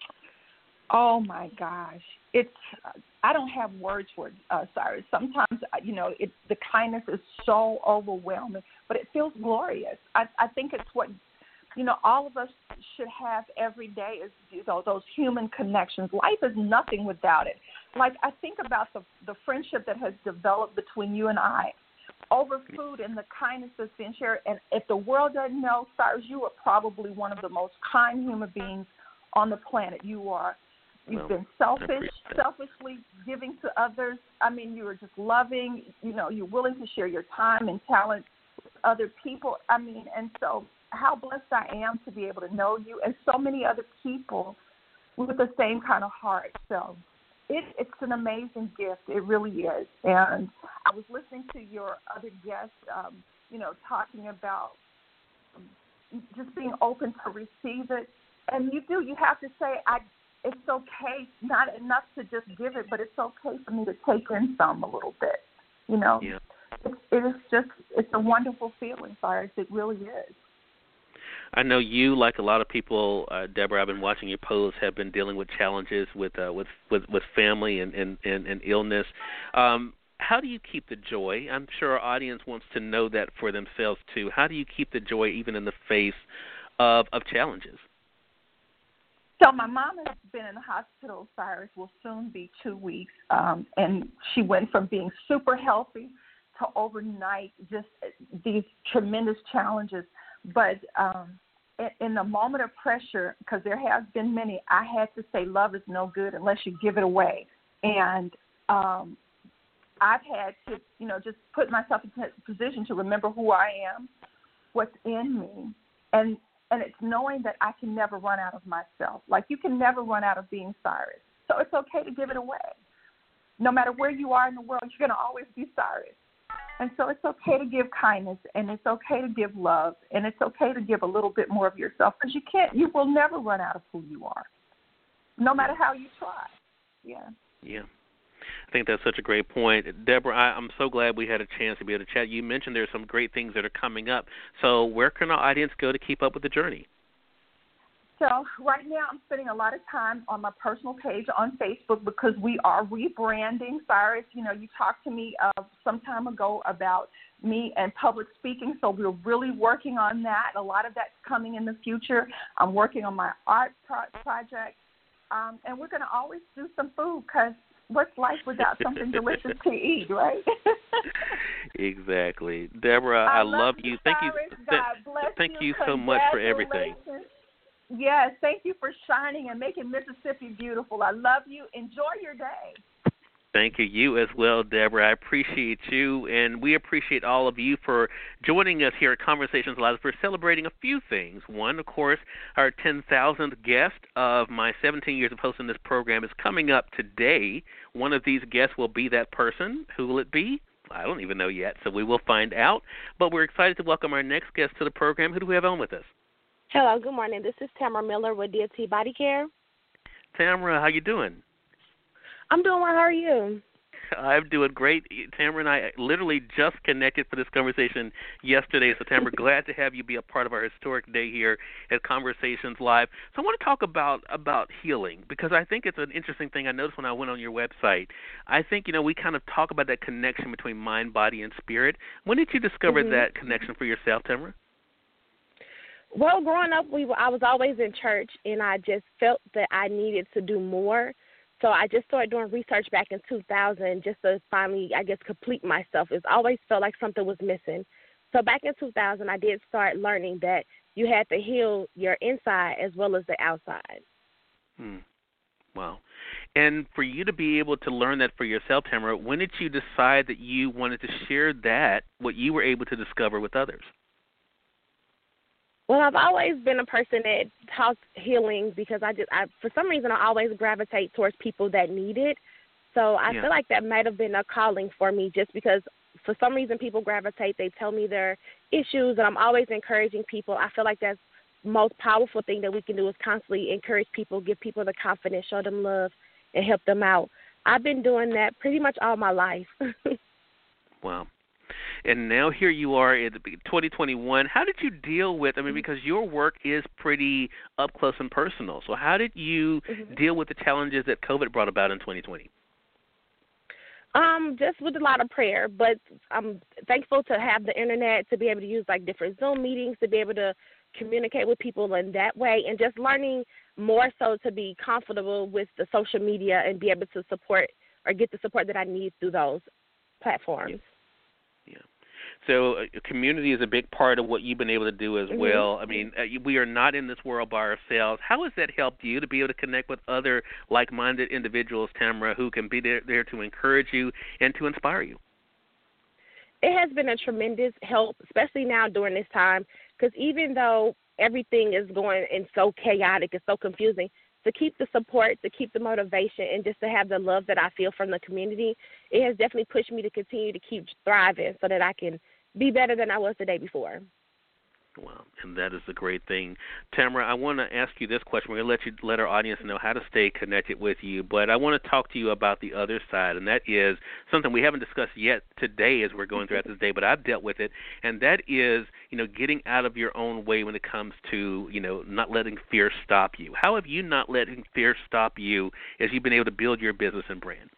Oh, my gosh. I don't have words for it, Cyrus. Sometimes, the kindness is so overwhelming, but it feels glorious. I think it's what, all of us should have every day is, those human connections. Life is nothing without it. Like, I think about the friendship that has developed between you and I over food and the kindness that's been shared. And if the world doesn't know, Cyrus, you are probably one of the most kind human beings on the planet. You've been selfishly giving to others. I mean, you are just loving, you're willing to share your time and talent with other people. I mean, and so how blessed I am to be able to know you and so many other people with the same kind of heart. So it's an amazing gift. It really is. And I was listening to your other guest, talking about just being open to receive it. And you have to say, it's okay, not enough to just give it, but it's okay for me to take in some a little bit, Yeah. It's a wonderful feeling, Cyrus. It really is. I know you, like a lot of people, Deborah, I've been watching your posts, have been dealing with challenges with family and illness. How do you keep the joy? I'm sure our audience wants to know that for themselves, too. How do you keep the joy even in the face of challenges? So my mom has been in the hospital, Cyrus, will soon be 2 weeks, and she went from being super healthy to overnight just these tremendous challenges. But in the moment of pressure, because there has been many, I had to say love is no good unless you give it away. And I've had to, just put myself in a position to remember who I am, what's in me, and it's knowing that I can never run out of myself. Like you can never run out of being Cyrus. So it's okay to give it away. No matter where you are in the world, you're going to always be Cyrus. And so it's okay to give kindness, and it's okay to give love, and it's okay to give a little bit more of yourself, because you will never run out of who you are, no matter how you try. Yeah. Yeah. I think that's such a great point. Deborah, I'm so glad we had a chance to be able to chat. You mentioned there's some great things that are coming up. So where can our audience go to keep up with the journey? So right now I'm spending a lot of time on my personal page on Facebook because we are rebranding. Cyrus, you talked to me some time ago about me and public speaking, so we're really working on that. A lot of that's coming in the future. I'm working on my art project, and we're going to always do some food because what's life without something delicious to eat, right? Exactly. Deborah, I love you. Thank you. God bless thank you so much for everything. Yes, thank you for shining and making Mississippi beautiful. I love you. Enjoy your day. Thank you. You as well, Deborah. I appreciate you, and we appreciate all of you for joining us here at Conversations Live. We're celebrating a few things. One, of course, our 10,000th guest of my 17 years of hosting this program is coming up today. One of these guests will be that person. Who will it be? I don't even know yet, so we will find out. But we're excited to welcome our next guest to the program. Who do we have on with us? Hello, good morning. This is Tamara Miller with DT Body Care. Tamara, how you doing? I'm doing well. How are you? I'm doing great. Tamara and I literally just connected for this conversation yesterday. So, Tamara, glad to have you be a part of our historic day here at Conversations Live. So I want to talk about healing because I think it's an interesting thing. I noticed when I went on your website, I think, we kind of talk about that connection between mind, body, and spirit. When did you discover that connection for yourself, Tamara? Well, growing up, I was always in church, and I just felt that I needed to do more. So I just started doing research back in 2000 just to finally, complete myself. It's always felt like something was missing. So back in 2000, I did start learning that you had to heal your inside as well as the outside. Wow. And for you to be able to learn that for yourself, Tamara, when did you decide that you wanted to share that, what you were able to discover with others? Well, I've always been a person that talks healing because I for some reason, I always gravitate towards people that need it. So I feel like that might have been a calling for me just because for some reason people gravitate. They tell me their issues, and I'm always encouraging people. I feel like that's the most powerful thing that we can do is constantly encourage people, give people the confidence, show them love, and help them out. I've been doing that pretty much all my life. Wow. And now here you are in 2021. How did you deal with, because your work is pretty up close and personal. So how did you deal with the challenges that COVID brought about in 2020? Just with a lot of prayer, but I'm thankful to have the internet to be able to use like different Zoom meetings to be able to communicate with people in that way, and just learning more so to be comfortable with the social media and be able to support or get the support that I need through those platforms. Yeah. So community is a big part of what you've been able to do as well. We are not in this world by ourselves. How has that helped you to be able to connect with other like-minded individuals, Tamara, who can be there to encourage you and to inspire you? It has been a tremendous help, especially now during this time, because even though everything is going and so chaotic and so confusing, to keep the support, to keep the motivation, and just to have the love that I feel from the community, it has definitely pushed me to continue to keep thriving so that I can be better than I was the day before. Wow, and that is a great thing. Tamara, I want to ask you this question. We're going to let our audience know how to stay connected with you, but I want to talk to you about the other side, and that is something we haven't discussed yet today as we're going throughout this day, but I've dealt with it, and that is, getting out of your own way when it comes to, not letting fear stop you. How have you not letting fear stop you as you've been able to build your business and brand?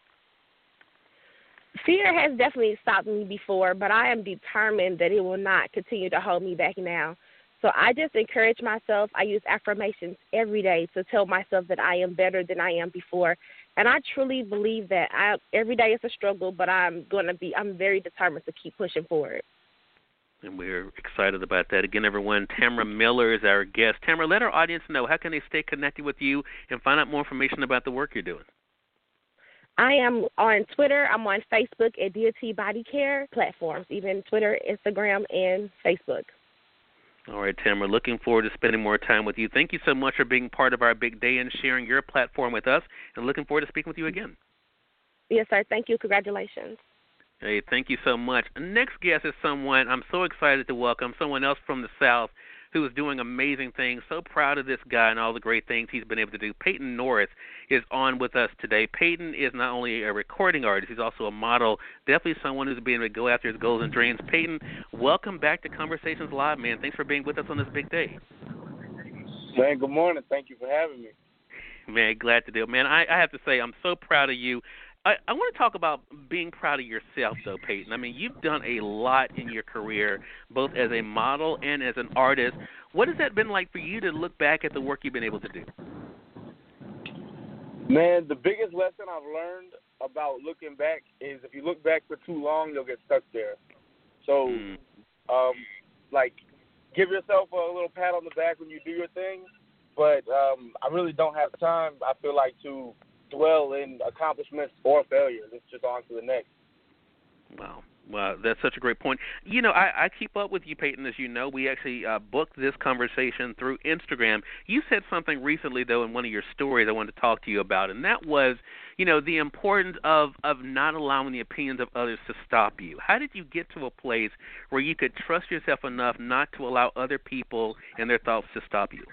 Fear has definitely stopped me before, but I am determined that it will not continue to hold me back now. So I just encourage myself. I use affirmations every day to tell myself that I am better than I am before. And I truly believe that every day is a struggle, but I'm very determined to keep pushing forward. And we're excited about that. Again, everyone, Tamara Miller is our guest. Tamara, let our audience know, how can they stay connected with you and find out more information about the work you're doing? I am on Twitter. I'm on Facebook at DT Body Care platforms, even Twitter, Instagram, and Facebook. All right, Tamara, looking forward to spending more time with you. Thank you so much for being part of our big day and sharing your platform with us, and looking forward to speaking with you again. Yes, sir. Thank you. Congratulations. Hey, thank you so much. Next guest is someone I'm so excited to welcome, someone else from the South who is doing amazing things. So proud of this guy and all the great things he's been able to do. Peyton Norris is on with us today. Peyton is not only a recording artist, he's also a model, definitely someone who's being able to go after his goals and dreams. Peyton, welcome back to Conversations Live, man. Thanks for being with us on this big day. Man, good morning. Thank you for having me. Man, glad to do it. Man, I have to say, I'm so proud of you. I want to talk about being proud of yourself, though, Peyton. I mean, you've done a lot in your career, both as a model and as an artist. What has that been like for you to look back at the work you've been able to do? Man, the biggest lesson I've learned about looking back is if you look back for too long, you'll get stuck there. So, give yourself a little pat on the back when you do your thing, but I really don't have time, I feel like, to dwell in accomplishments or failures. It's just on to the next. Wow, that's such a great point. You know, I keep up with you, Peyton, as you know. We actually booked this conversation through Instagram. You said something recently, though, in one of your stories I wanted to talk to you about, and that was, you know, the importance of not allowing the opinions of others to stop you. How did you get to a place where you could trust yourself enough not to allow other people and their thoughts to stop you?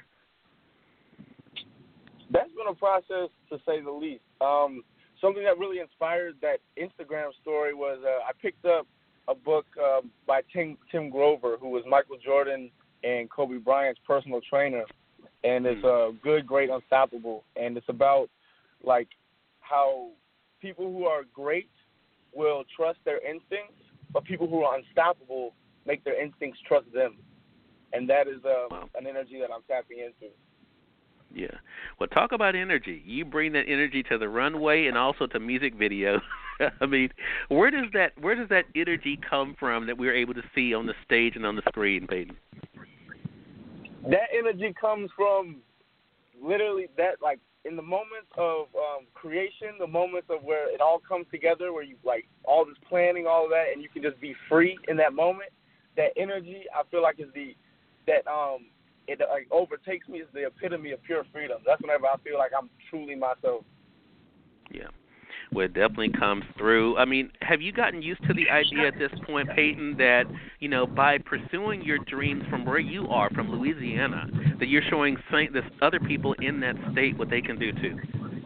That's been a process, to say the least. Something that really inspired that Instagram story was I picked up a book by Tim Grover, who was Michael Jordan and Kobe Bryant's personal trainer, and it's Good, Great, Unstoppable, and it's about like how people who are great will trust their instincts, but people who are unstoppable make their instincts trust them, and that is an energy that I'm tapping into. Yeah. Well, talk about energy. You bring that energy to the runway and also to music videos. I mean, where does that energy come from that we're able to see on the stage and on the screen, Peyton? That energy comes from literally that, like, in the moments of creation, the moments of where it all comes together, where you, like, all this planning, all of that, and you can just be free in that moment. That energy, I feel like, is it like overtakes me, is the epitome of pure freedom. That's whenever I feel like I'm truly myself. Yeah. Well, it definitely comes through. I mean, have you gotten used to the idea at this point, Peyton, that, you know, by pursuing your dreams from where you are, from Louisiana, that you're showing this other people in that state what they can do too?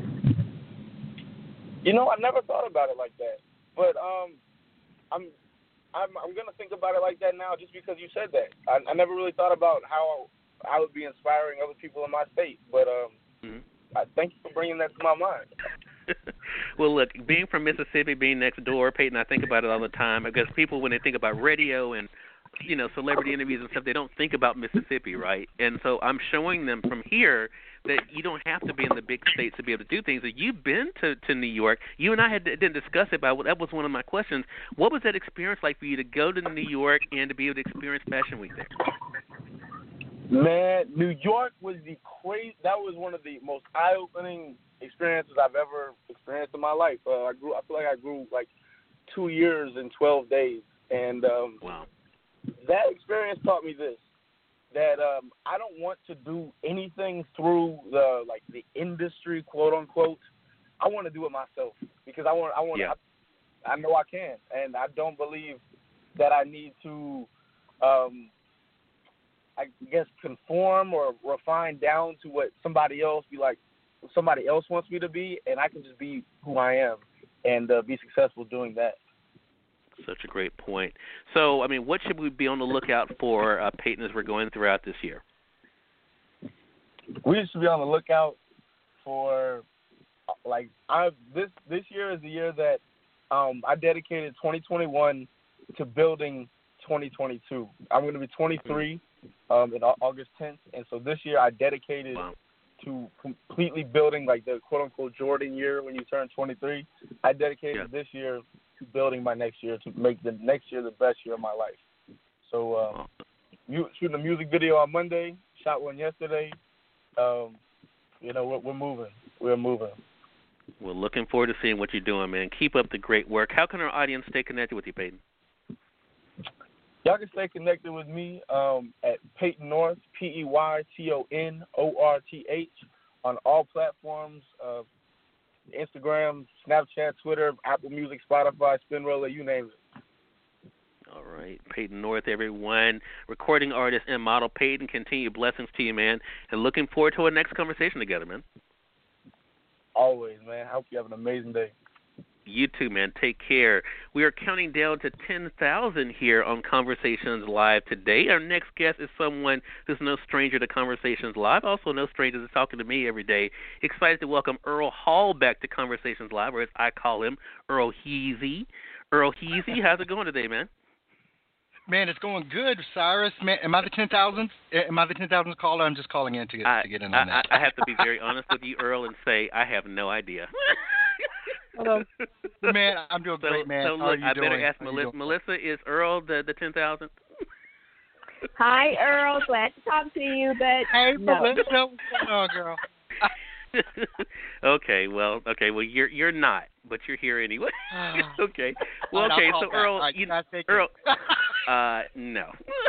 You know, I never thought about it like that. But I'm gonna think about it like that now just because you said that. I never really thought about how I would be inspiring other people in my state, but I thank you for bringing that to my mind. Well, look, being from Mississippi, being next door, Peyton, I think about it all the time because people, when they think about radio and, you know, celebrity interviews and stuff, they don't think about Mississippi, right? And so I'm showing them from here that you don't have to be in the big states to be able to do things. That you've been to New York. You and I didn't discuss it, but that was one of my questions. What was that experience like for you to go to New York and to be able to experience Fashion Week there? Man, New York was that was one of the most eye-opening experiences I've ever experienced in my life. I feel like I grew like 2 years in 12 days, and wow. That experience taught me this: that I don't want to do anything through the industry, quote unquote. I want to do it myself because I know I can, and I don't believe that I need to. I guess conform or refine down to what somebody else wants me to be, and I can just be who I am and be successful doing that. Such a great point. So, I mean, what should we be on the lookout for, Peyton, as we're going throughout this year? We should be on the lookout for, this year is the year that I dedicated 2021 to building 2022. I'm going to be 23 in August 10th. And so this year I dedicated to completely building like the quote-unquote Jordan year when you turn 23. I dedicated this year to building my next year, to make the next year the best year of my life. So shooting a music video on Monday, shot one yesterday. We're moving. We're moving. We're looking forward to seeing what you're doing, man. Keep up the great work. How can our audience stay connected with you, Peyton? Y'all can stay connected with me at Peyton North, PeytonOrth, on all platforms, Instagram, Snapchat, Twitter, Apple Music, Spotify, Spinroller, you name it. All right. Peyton North, everyone. Recording artist and model. Peyton, continued blessings to you, man. And looking forward to our next conversation together, man. Always, man. I hope you have an amazing day. You too, man. Take care. We are counting down to 10,000 here on Conversations Live today. Our next guest is someone who's no stranger to Conversations Live, also no stranger to talking to me every day. Excited to welcome Earl Hall back to Conversations Live, or as I call him, Earl Heezy. Earl Heezy, how's it going today, man? Man, it's going good, Cyrus. Man, am I the 10,000th? Am I the 10,000th caller? I'm just calling in to get in on that. I have to be very honest with you, Earl, and say I have no idea. Hello. Man, I'm doing great, man. So look, I better ask Melissa. Melissa, is Earl the 10,000th? Hi, Earl. Glad to talk to you, but hey, no. Melissa, what's going on, girl? Okay, well, you're not, but you're here anyway. Okay. Well, okay. So Earl, Earl, no.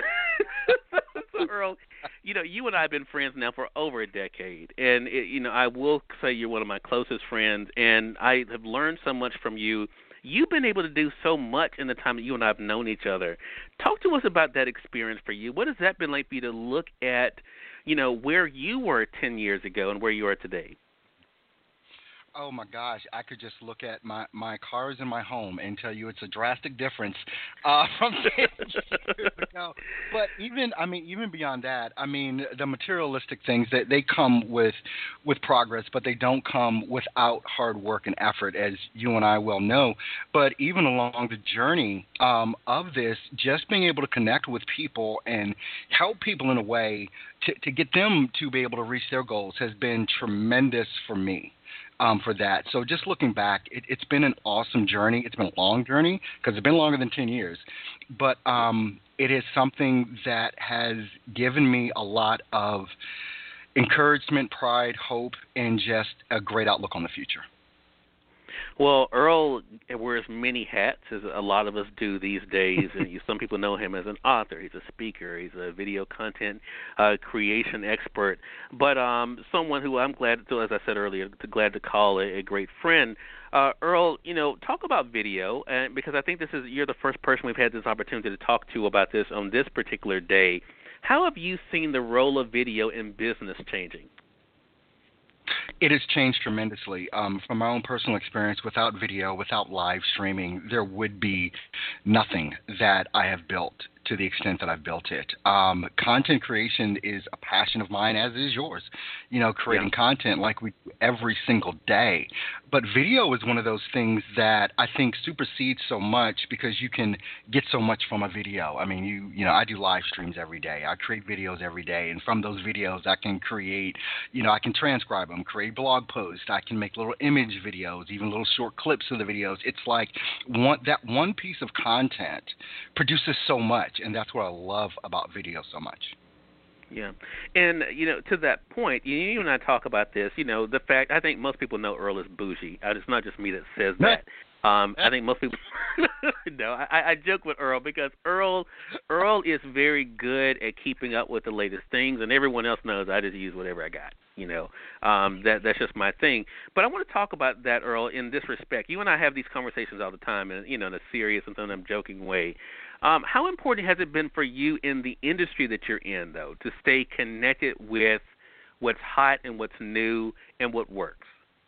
So Earl, you and I have been friends now for over a decade, and I will say you're one of my closest friends, and I have learned so much from you. You've been able to do so much in the time that you and I have known each other. Talk to us about that experience for you. What has that been like for you to look at, where you were 10 years ago and where you are today? Oh, my gosh. I could just look at my cars in my home and tell you it's a drastic difference from 10 years ago. But even beyond that, the materialistic things, that they come with progress, but they don't come without hard work and effort, as you and I well know. But even along the journey of this, just being able to connect with people and help people in a way to get them to be able to reach their goals has been tremendous for me. For that. So just looking back, it's been an awesome journey. It's been a long journey because it's been longer than 10 years. But it is something that has given me a lot of encouragement, pride, hope, and just a great outlook on the future. Well, Earl wears many hats, as a lot of us do these days. And some people know him as an author. He's a speaker. He's a video content creation expert. But someone who I'm glad to, as I said earlier, glad to call a great friend. Earl, talk about video, because I think you're the first person we've had this opportunity to talk to about this on this particular day. How have you seen the role of video in business changing? It has changed tremendously. From my own personal experience, without video, without live streaming, there would be nothing that I have built to the extent that I've built it. Content creation is a passion of mine, as is yours. Creating content like we do every single day. But video is one of those things that I think supersedes so much because you can get so much from a video. I do live streams every day. I create videos every day, and from those videos I can create, I can transcribe them, create blog posts. I can make little image videos, even little short clips of the videos. It's like that one piece of content produces so much. And that's what I love about video so much. Yeah. And, to that point, you and I talk about this, the fact, I think most people know Earl is bougie. It's not just me that says that. I think most people no. I joke with Earl because Earl is very good at keeping up with the latest things, and everyone else knows I just use whatever I got. That's just my thing. But I want to talk about that, Earl, in this respect. You and I have these conversations all the time, and in a serious and sometimes joking way. How important has it been for you in the industry that you're in, though, to stay connected with what's hot and what's new and what works?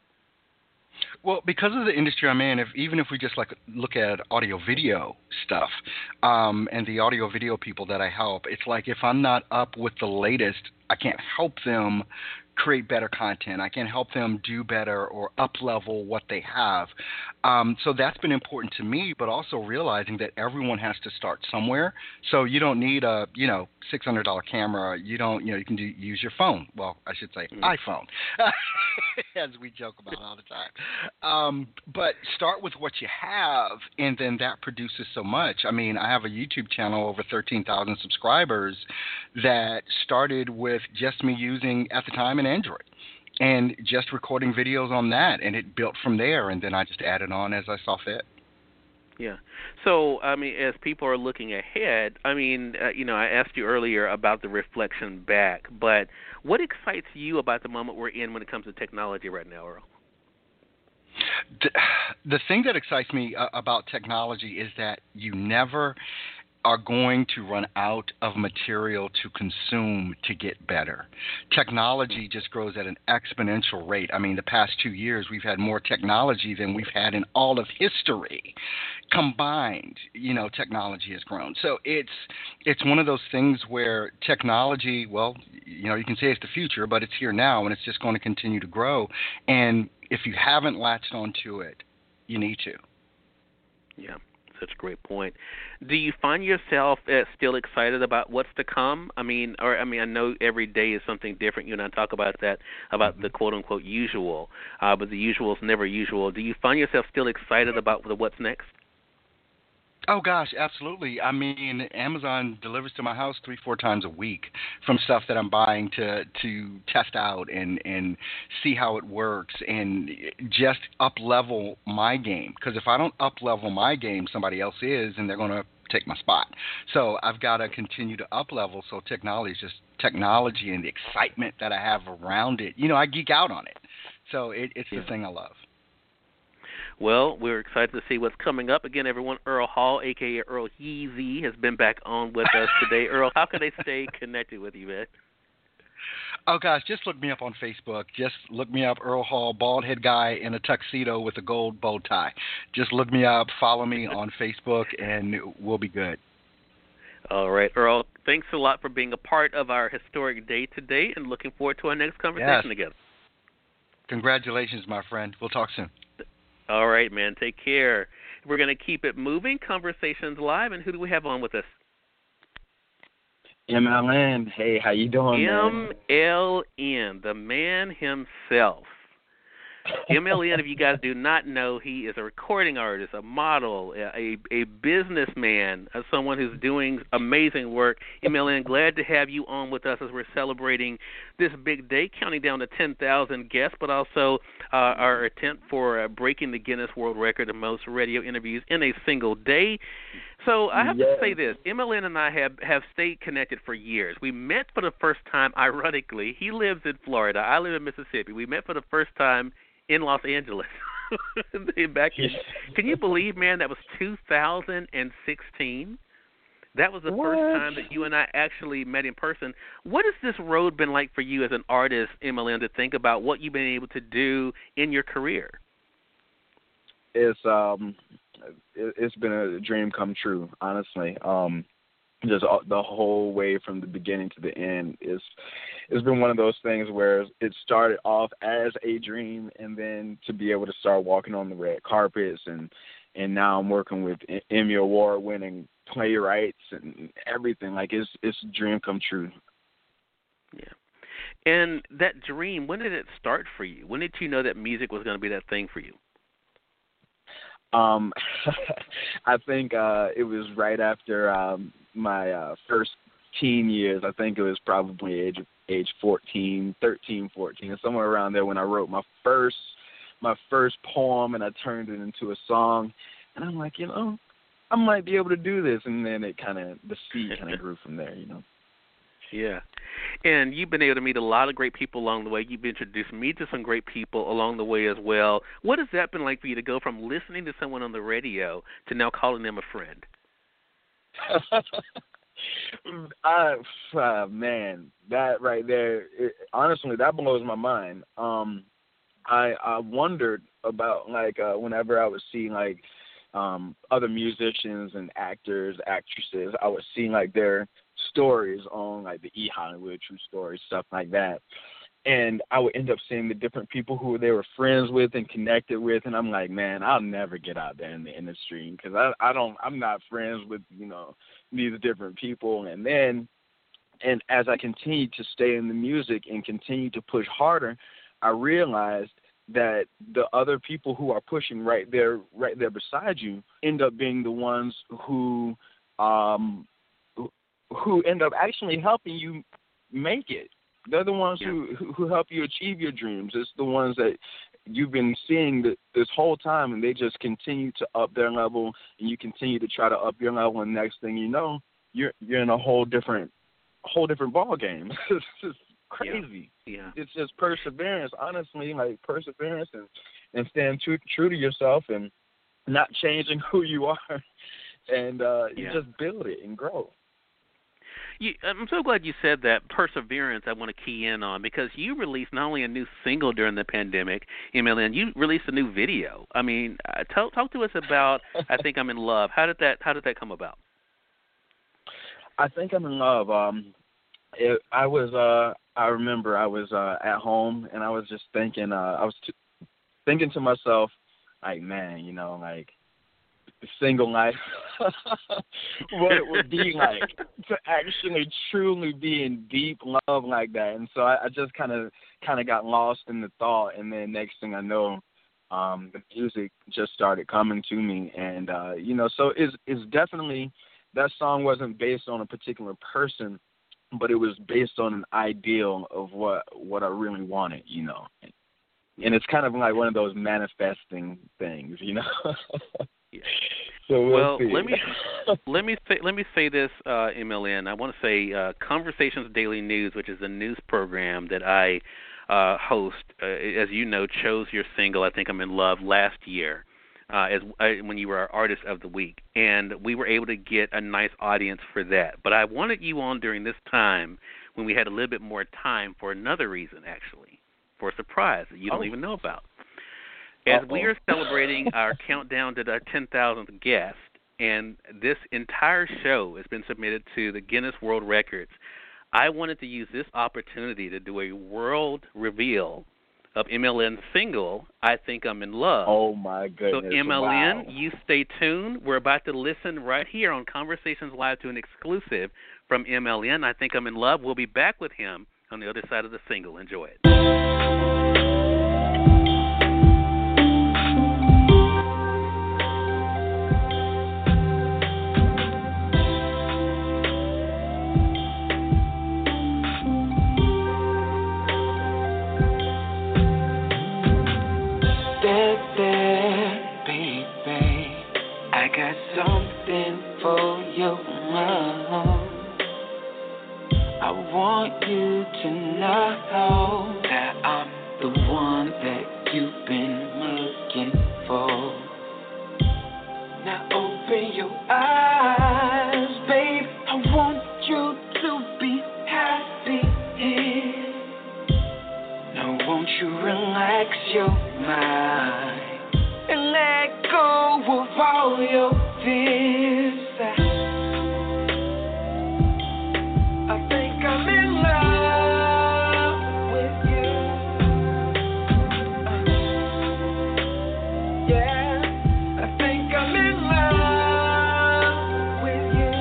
Well, because of the industry I'm in, even if we just look at audio-video stuff and the audio-video people that I help, it's like if I'm not up with the latest, I can't help them create better content. I can help them do better or up-level what they have. So that's been important to me, but also realizing that everyone has to start somewhere. So you don't need a, $600 camera. You don't, you can use your phone. Well, I should say iPhone, as we joke about all the time. But start with what you have, and then that produces so much. I mean, I have a YouTube channel over 13,000 subscribers that started with just me using, at the time, an Android, and just recording videos on that, and it built from there, and then I just added on as I saw fit. Yeah. So, I mean, as people are looking ahead, I mean, I asked you earlier about the reflection back, but what excites you about the moment we're in when it comes to technology right now, Earl? The thing that excites me about technology is that you never are going to run out of material to consume to get better. Technology just grows at an exponential rate. I mean, the past 2 years, we've had more technology than we've had in all of history. Combined, technology has grown. So it's one of those things where technology, well, you can say it's the future, but it's here now, and it's just going to continue to grow. And if you haven't latched onto it, you need to. Yeah. Such a great point. Do you find yourself still excited about what's to come? I know every day is something different. You and I talk about that, about the quote-unquote usual, but the usual is never usual. Do you find yourself still excited about what's next? Oh, gosh, absolutely. I mean, Amazon delivers to my house 3-4 times a week from stuff that I'm buying to test out and see how it works and just up-level my game. Because if I don't up-level my game, somebody else is, and they're going to take my spot. So I've got to continue to up-level. So technology is just technology and the excitement that I have around it. I geek out on it. So it's the thing I love. Well, we're excited to see what's coming up. Again, everyone, Earl Hall, a.k.a. Earl Yeezy, has been back on with us today. Earl, how can they stay connected with you, man? Oh, gosh, just look me up on Facebook. Just look me up, Earl Hall, bald head guy in a tuxedo with a gold bow tie. Just look me up, follow me on Facebook, and we'll be good. All right, Earl, thanks a lot for being a part of our historic day today, and looking forward to our next conversation together. Congratulations, my friend. We'll talk soon. All right, man. Take care. We're going to keep it moving. Conversations Live. And who do we have on with us? MLN. Hey, how you doing, man? MLN, the man himself. MLN, if you guys do not know, he is a recording artist, a model, a businessman, someone who's doing amazing work. MLN, glad to have you on with us as we're celebrating this big day, counting down to 10,000 guests, but also our attempt for breaking the Guinness World Record of most radio interviews in a single day. So I have to say this. MLN and I have stayed connected for years. We met for the first time, ironically. He lives in Florida. I live in Mississippi. We met for the first time in Los Angeles. Can you believe, man, that was 2016? That was the first time that you and I actually met in person. What has this road been like for you as an artist, MLN, to think about what you've been able to do in your career? It's been a dream come true, honestly. Just the whole way from the beginning to the end it's been one of those things where it started off as a dream, and then to be able to start walking on the red carpets, and now I'm working with Emmy Award winning playwrights and everything. Like it's a dream come true. Yeah. And that dream, when did it start for you? When did you know that music was going to be that thing for you? I think it was right after my first teen years. I think it was probably age 13, 14, somewhere around there when I wrote my first poem, and I turned it into a song. And I'm like, I might be able to do this. And then the seed kind of grew from there, Yeah. And you've been able to meet a lot of great people along the way. You've introduced me to some great people along the way as well. What has that been like for you to go from listening to someone on the radio to now calling them a friend? Man, that right there, honestly, that blows my mind. I wondered about, whenever I would see, other musicians and actors, actresses, I would see, their stories on, the E! Hollywood True Stories, stuff like that. and I would end up seeing the different people who they were friends with and connected with, and I'm like, man, I'll never get out there in the industry because I'm not friends with, you know, these different people. And as I continued to stay in the music and continue to push harder, I realized that the other people who are pushing right there beside you end up being the ones who end up actually helping you make it. They're the ones who help you achieve your dreams. It's the ones that you've been seeing this whole time, and they just continue to up their level, and you continue to try to up your level, and next thing you know, you're in a whole different ball game. It's just crazy. Yeah. It's just perseverance, honestly, like perseverance and staying true to yourself and not changing who you are, and you just build it and grow. I'm so glad you said that. Perseverance I want to key in on, because you released not only a new single during the pandemic, MLN, you released a new video. I mean, talk to us about I Think I'm in Love. How did that come about? I Think I'm in Love. I remember I was at home, and I was just thinking, thinking to myself, like, man, you know, like, single life, what it would be like to actually truly be in deep love like that. And so I just kind of got lost in the thought, and then next thing I know, the music just started coming to me, and you know, so it's definitely, that song wasn't based on a particular person, but it was based on an ideal of what I really wanted, you know. And it's kind of like one of those manifesting things, you know. So we'll see. let me say this, MLN. I want to say Conversations Daily News, which is a news program that I host, as you know, chose your single I Think I'm in Love last year when you were our Artist of the Week, and we were able to get a nice audience for that. But I wanted you on during this time when we had a little bit more time for another reason, actually, for a surprise that you don't even know about. As we are celebrating our countdown to our 10,000th guest, and this entire show has been submitted to the Guinness World Records, I wanted to use this opportunity to do a world reveal of MLN's single, I Think I'm in Love. Oh, my goodness. So, MLN, you stay tuned. We're about to listen right here on Conversations Live to an exclusive from MLN, I Think I'm in Love. We'll be back with him on the other side of the single. Enjoy it. Something for your love. I want you to know that I'm the one that you've been looking for. Now open your eyes, babe. I want you to be happy here. Now won't you relax your mind and let go of all your fears. I think I'm in love with you. Yeah, I think I'm in love with you.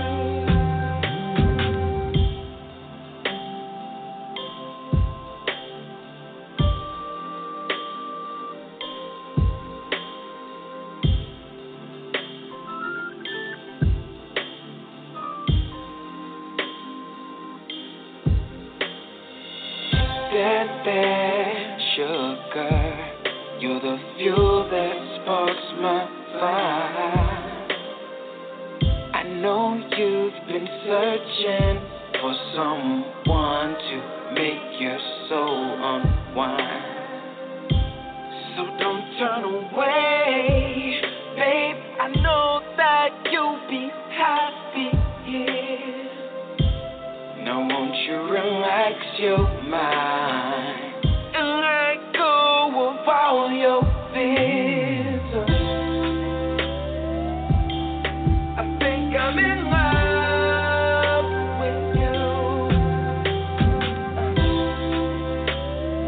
That sugar, you're the fuel that sparks my fire. I know you've been searching for someone to make your soul unwind. So don't turn away, babe. I know that you'll be happy here. Now won't you relax your mind and let go of all your fears. I think I'm in love with you.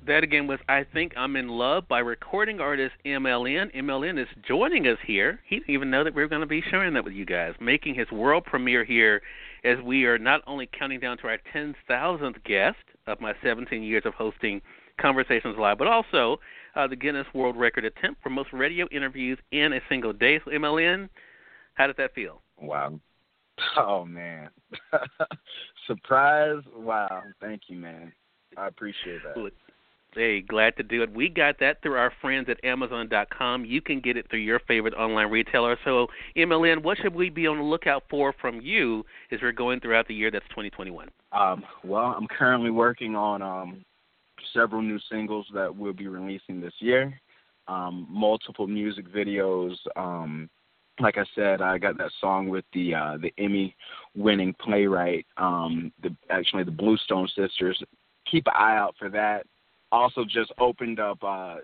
That again was I Think I'm in Love by recording artist MLN. MLN is joining us here. He didn't even know that we were going to be sharing that with you guys, making his world premiere here as we are not only counting down to our 10,000th guest of my 17 years of hosting Conversations Live, but also the Guinness World Record attempt for most radio interviews in a single day. So MLN, how did that feel? Wow. Oh, man. Surprise. Wow. Thank you, man. I appreciate that. Hey, glad to do it. We got that through our friends at Amazon.com. You can get it through your favorite online retailer. So, MLN, what should we be on the lookout for from you as we're going throughout the year that's 2021? Well, I'm currently working on several new singles that we'll be releasing this year, multiple music videos. Like I said, I got that song with the Emmy-winning playwright, the Bluestone Sisters. Keep an eye out for that. Also just opened up,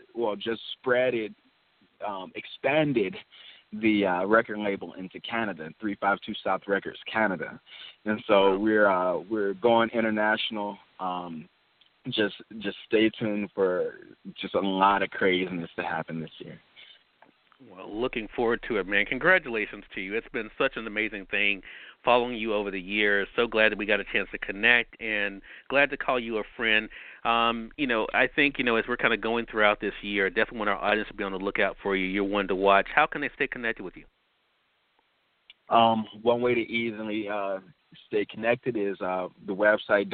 expanded the record label into Canada, 352 South Records Canada. And so we're going international. Just stay tuned for just a lot of craziness to happen this year. Well, looking forward to it, man. Congratulations to you. It's been such an amazing thing following you over the years. So glad that we got a chance to connect and glad to call you a friend. I think, as we're kind of going throughout this year, definitely want our audience to be on the lookout for you. You're one to watch. How can they stay connected with you? One way to easily stay connected is the website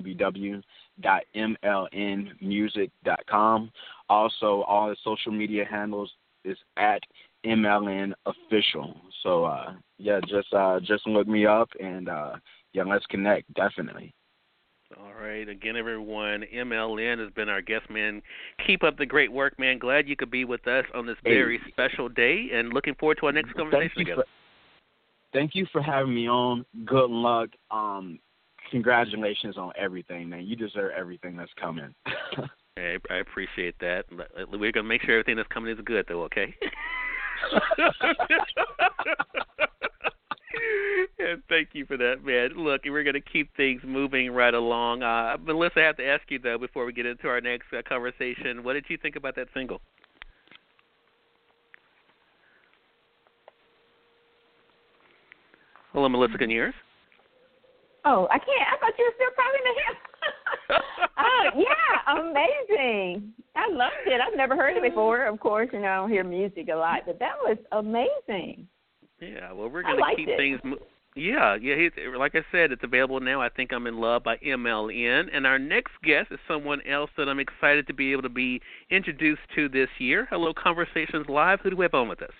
www.mlnmusic.com. Also, all the social media handles is at MLN Official. So just look me up and let's connect, definitely. All right. Again, everyone, MLN has been our guest, man. Keep up the great work, man. Glad you could be with us on this very special day and looking forward to our next conversation together. Thank you for having me on. Good luck. Congratulations on everything, man. You deserve everything that's coming. Hey, I appreciate that. We're going to make sure everything that's coming is good, though, okay? And thank you for that, man. Look, we're going to keep things moving right along. Melissa, I have to ask you, though, before we get into our next conversation, what did you think about that single? Hello, Melissa, can you hear us? Oh, I can't. I thought you were still talking to him. Yeah, amazing. I loved it. I've never heard it before. Of course, I don't hear music a lot, but that was amazing. Yeah, well, we're going to keep things moving. Yeah. Like I said, it's available now. I Think I'm in Love by MLN. And our next guest is someone else that I'm excited to be able to be introduced to this year. Hello, Conversations Live. Who do we have on with us?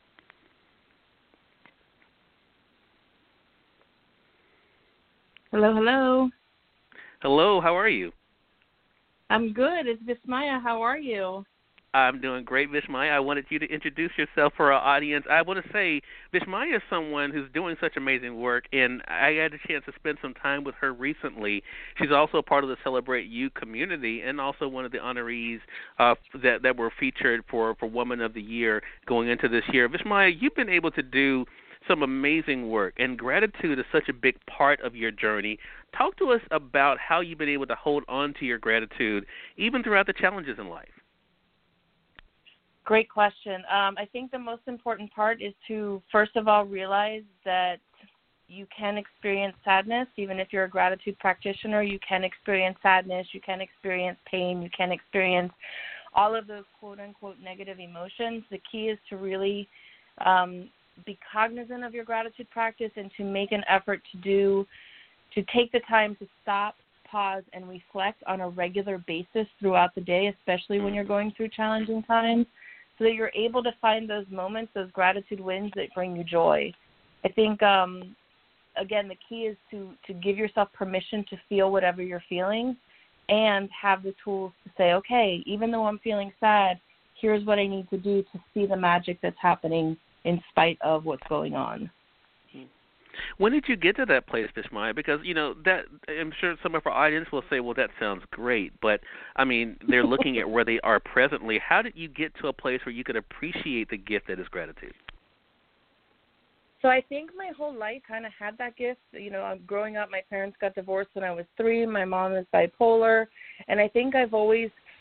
Hello, hello. Hello, how are you? I'm good. It's Vismaya. How are you? I'm doing great, Vismaya. I wanted you to introduce yourself for our audience. I want to say Vismaya is someone who's doing such amazing work, and I had a chance to spend some time with her recently. She's also a part of the Celebrate You community and also one of the honorees that were featured for Woman of the Year going into this year. Vismaya, you've been able to do some amazing work, and gratitude is such a big part of your journey. Talk to us about how you've been able to hold on to your gratitude even throughout the challenges in life. Great question. I think the most important part is to, first of all, realize that you can experience sadness. Even if you're a gratitude practitioner, you can experience sadness, you can experience pain, you can experience all of those quote-unquote negative emotions. The key is to really be cognizant of your gratitude practice and to make an effort to take the time to stop, pause, and reflect on a regular basis throughout the day, especially when you're going through challenging times, so that you're able to find those moments, those gratitude wins that bring you joy. I think, again, the key is to give yourself permission to feel whatever you're feeling and have the tools to say, okay, even though I'm feeling sad, here's what I need to do to see the magic that's happening in spite of what's going on. When did you get to that place, Vismaya? Because, that I'm sure some of our audience will say, well, that sounds great. But, I mean, they're looking at where they are presently. How did you get to a place where you could appreciate the gift that is gratitude? So I think my whole life kind of had that gift. Growing up, my parents got divorced when I was 3. My mom is bipolar. And I think I've always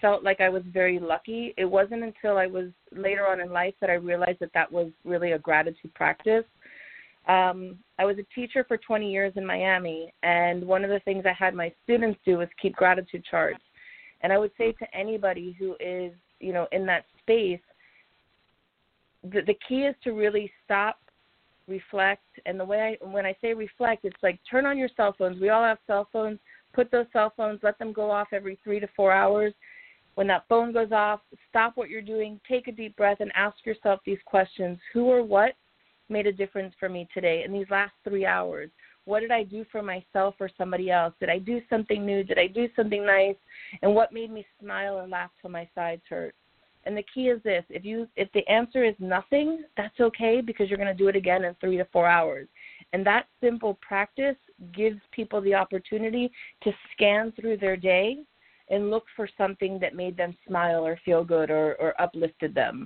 felt like I was very lucky. It wasn't until I was later on in life that I realized that that was really a gratitude practice. I was a teacher for 20 years in Miami, and one of the things I had my students do was keep gratitude charts. And I would say to anybody who is, in that space, the key is to really stop, reflect. And when I say reflect, it's like turn on your cell phones. We all have cell phones. Put those cell phones, let them go off every 3 to 4 hours. When that phone goes off, stop what you're doing, take a deep breath, and ask yourself these questions. Who or what made a difference for me today in these last 3 hours? What did I do for myself or somebody else? Did I do something new? Did I do something nice? And what made me smile or laugh till my sides hurt? And the key is this. If the answer is nothing, that's okay, because you're going to do it again in 3 to 4 hours. And that simple practice gives people the opportunity to scan through their day and look for something that made them smile or feel good or uplifted them.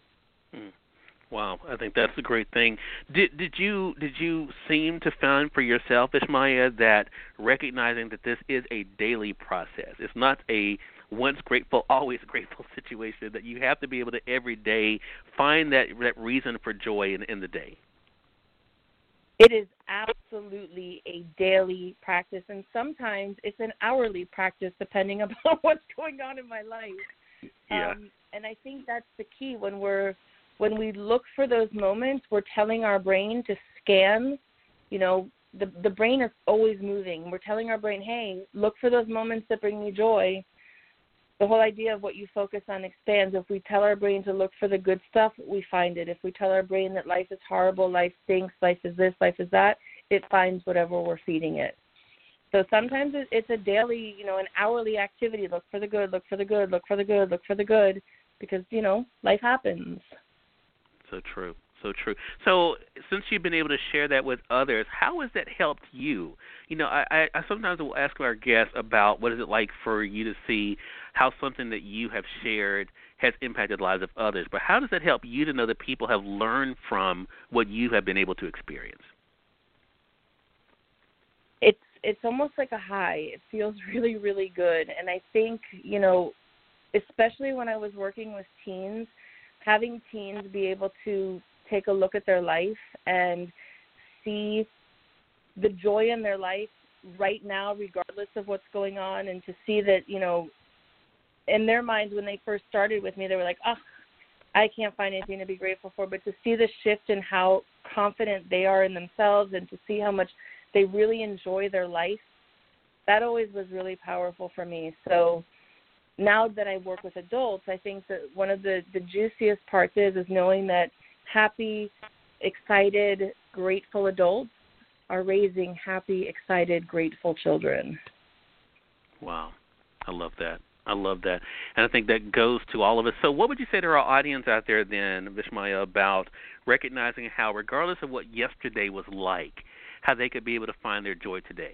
Wow, I think that's a great thing. Did you seem to find for yourself, Ishmaya, that recognizing that this is a daily process, it's not a once grateful, always grateful situation, that you have to be able to every day find that reason for joy in the day? It is absolutely a daily practice, and sometimes it's an hourly practice depending upon what's going on in my life. Yeah. And I think that's the key. When we look for those moments, we're telling our brain to scan. The brain is always moving. We're telling our brain, hey, look for those moments that bring me joy. The whole idea of what you focus on expands. If we tell our brain to look for the good stuff, we find it. If we tell our brain that life is horrible, life stinks, life is this, life is that, it finds whatever we're feeding it. So sometimes it's a daily, an hourly activity. Look for the good, look for the good, look for the good, look for the good, because, life happens. So true. So true. So since you've been able to share that with others, how has that helped you? I sometimes will ask our guests about what is it like for you to see how something that you have shared has impacted the lives of others. But how does that help you to know that people have learned from what you have been able to experience? It's almost like a high. It feels really, really good. And I think, especially when I was working with teens, having teens be able to take a look at their life and see the joy in their life right now, regardless of what's going on, and to see that, in their minds when they first started with me, they were like, I can't find anything to be grateful for. But to see the shift in how confident they are in themselves and to see how much they really enjoy their life, that always was really powerful for me. So now that I work with adults, I think that one of the juiciest parts is knowing that happy, excited, grateful adults are raising happy, excited, grateful children. Wow. I love that. And I think that goes to all of us. So what would you say to our audience out there then, Ishmaya, about recognizing how, regardless of what yesterday was like, how they could be able to find their joy today?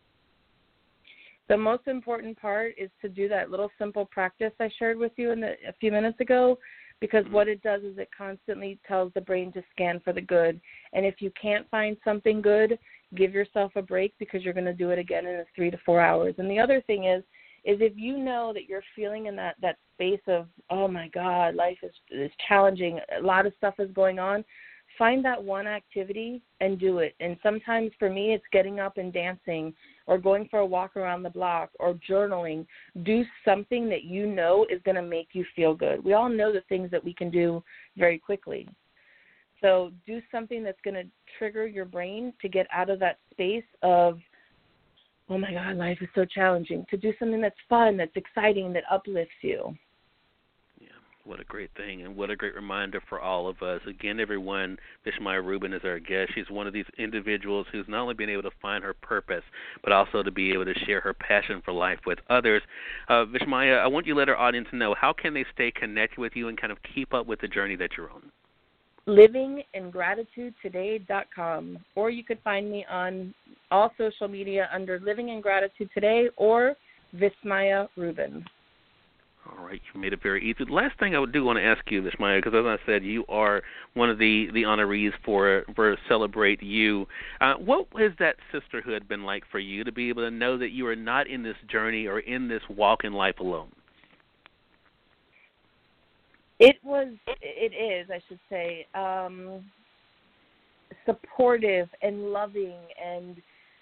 The most important part is to do that little simple practice I shared with you a few minutes ago, because what it does is it constantly tells the brain to scan for the good. And if you can't find something good, give yourself a break, because you're going to do it again in 3 to 4 hours. And the other thing is if you know that you're feeling in that space of, oh, my God, life is challenging, a lot of stuff is going on, find that one activity and do it. And sometimes for me it's getting up and dancing or going for a walk around the block or journaling. Do something that you know is going to make you feel good. We all know the things that we can do very quickly. So do something that's going to trigger your brain to get out of that space of, oh, my God, life is so challenging, to do something that's fun, that's exciting, that uplifts you. What a great thing, and what a great reminder for all of us. Again, everyone, Ishmaya Rubin is our guest. She's one of these individuals who's not only been able to find her purpose, but also to be able to share her passion for life with others. Ishmaya, I want you to let our audience know, how can they stay connected with you and kind of keep up with the journey that you're on? LivingInGratitudeToday.com, or you could find me on all social media under Living in Gratitude Today or Ishmaya Rubin. All right, you made it very easy. The last thing I do want to ask you, Ishmaya, because as I said, you are one of the honorees for Celebrate You. What has that sisterhood been like for you, to be able to know that you are not in this journey or in this walk in life alone? It is, I should say, supportive and loving, and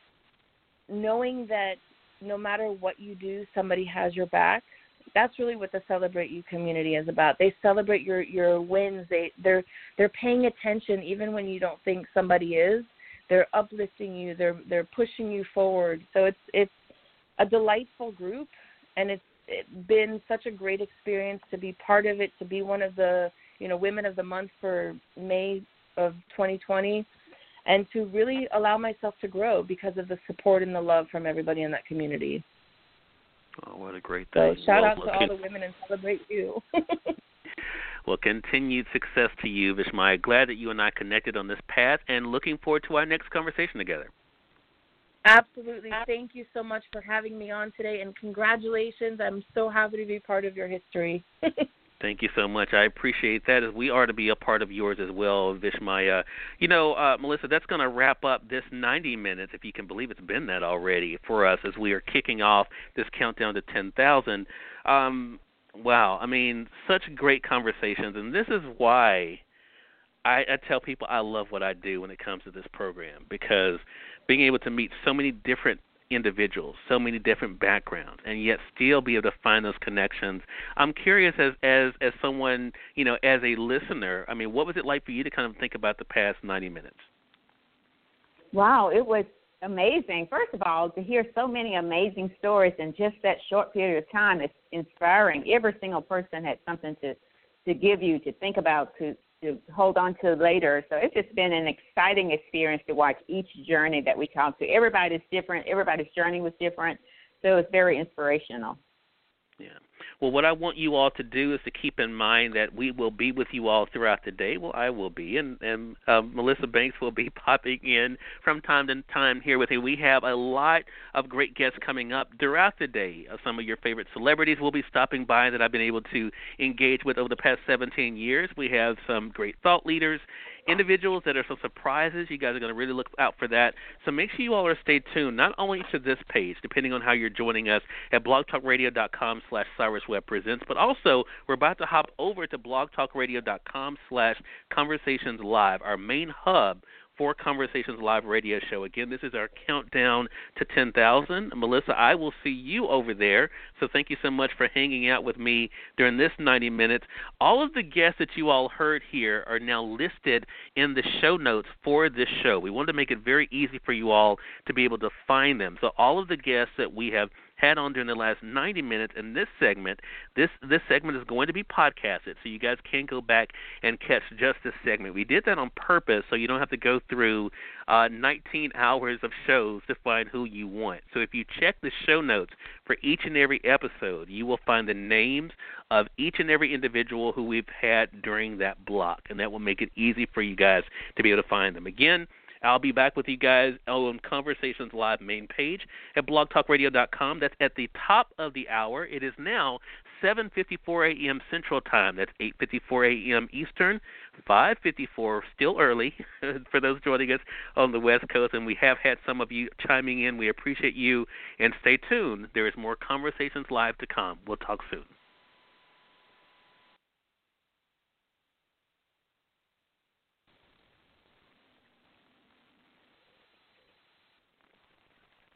knowing that no matter what you do, somebody has your back. That's really what the Celebrate You community is about. They celebrate your wins. They're paying attention even when you don't think somebody is. They're uplifting you. They're pushing you forward. So it's a delightful group, and it's been such a great experience to be part of it, to be one of the Women of the Month for May of 2020, and to really allow myself to grow because of the support and the love from everybody in that community. Oh, what a great thing. So shout out to all the women and Celebrate You. Well, continued success to you, Vishmaya. Glad that you and I connected on this path, and looking forward to our next conversation together. Absolutely. Thank you so much for having me on today, and congratulations. I'm so happy to be part of your history. Thank you so much. I appreciate that, as we are to be a part of yours as well, Vishmaya. Melissa, that's going to wrap up this 90 minutes, if you can believe it's been that already, for us as we are kicking off this countdown to 10,000. Wow. I mean, such great conversations, and this is why I tell people I love what I do when it comes to this program, because being able to meet so many different individuals, so many different backgrounds, and yet still be able to find those connections. I'm curious, as someone, as a listener, I mean, what was it like for you to kind of think about the past 90 minutes? Wow, it was amazing. First of all, to hear so many amazing stories in just that short period of time, it's inspiring. Every single person had something to give you, to think about, to hold on to later. So it's just been an exciting experience to watch each journey that we talked to. Everybody's different. Everybody's journey was different. So it's very inspirational. Yeah. Well, what I want you all to do is to keep in mind that we will be with you all throughout the day. Well, I will be, and Melissa Banks will be popping in from time to time here with you. We have a lot of great guests coming up throughout the day. Some of your favorite celebrities will be stopping by that I've been able to engage with over the past 17 years. We have some great thought leaders, individuals that are some surprises. You guys are going to really look out for that. So make sure you all are stay tuned, not only to this page, depending on how you're joining us at blogtalkradio.com/CyrusWebb Presents, but also we're about to hop over to blogtalkradio.com/ConversationsLive, our main hub for Conversations Live radio show. Again, this is our countdown to 10,000. Melissa, I will see you over there. So thank you so much for hanging out with me during this 90 minutes. All of the guests that you all heard here are now listed in the show notes for this show. We wanted to make it very easy for you all to be able to find them. So all of the guests that we have had on during the last 90 minutes in this segment, this segment is going to be podcasted, so you guys can go back and catch just this segment. We did that on purpose so you don't have to go through 19 hours of shows to find who you want. So if you check the show notes for each and every episode, you will find the names of each and every individual who we've had during that block, and that will make it easy for you guys to be able to find them. Again, I'll be back with you guys on Conversations Live main page at blogtalkradio.com. That's at the top of the hour. It is now 7:54 a.m. Central Time. That's 8:54 a.m. Eastern, 5:54, still early for those joining us on the West Coast. And we have had some of you chiming in. We appreciate you. And stay tuned. There is more Conversations Live to come. We'll talk soon.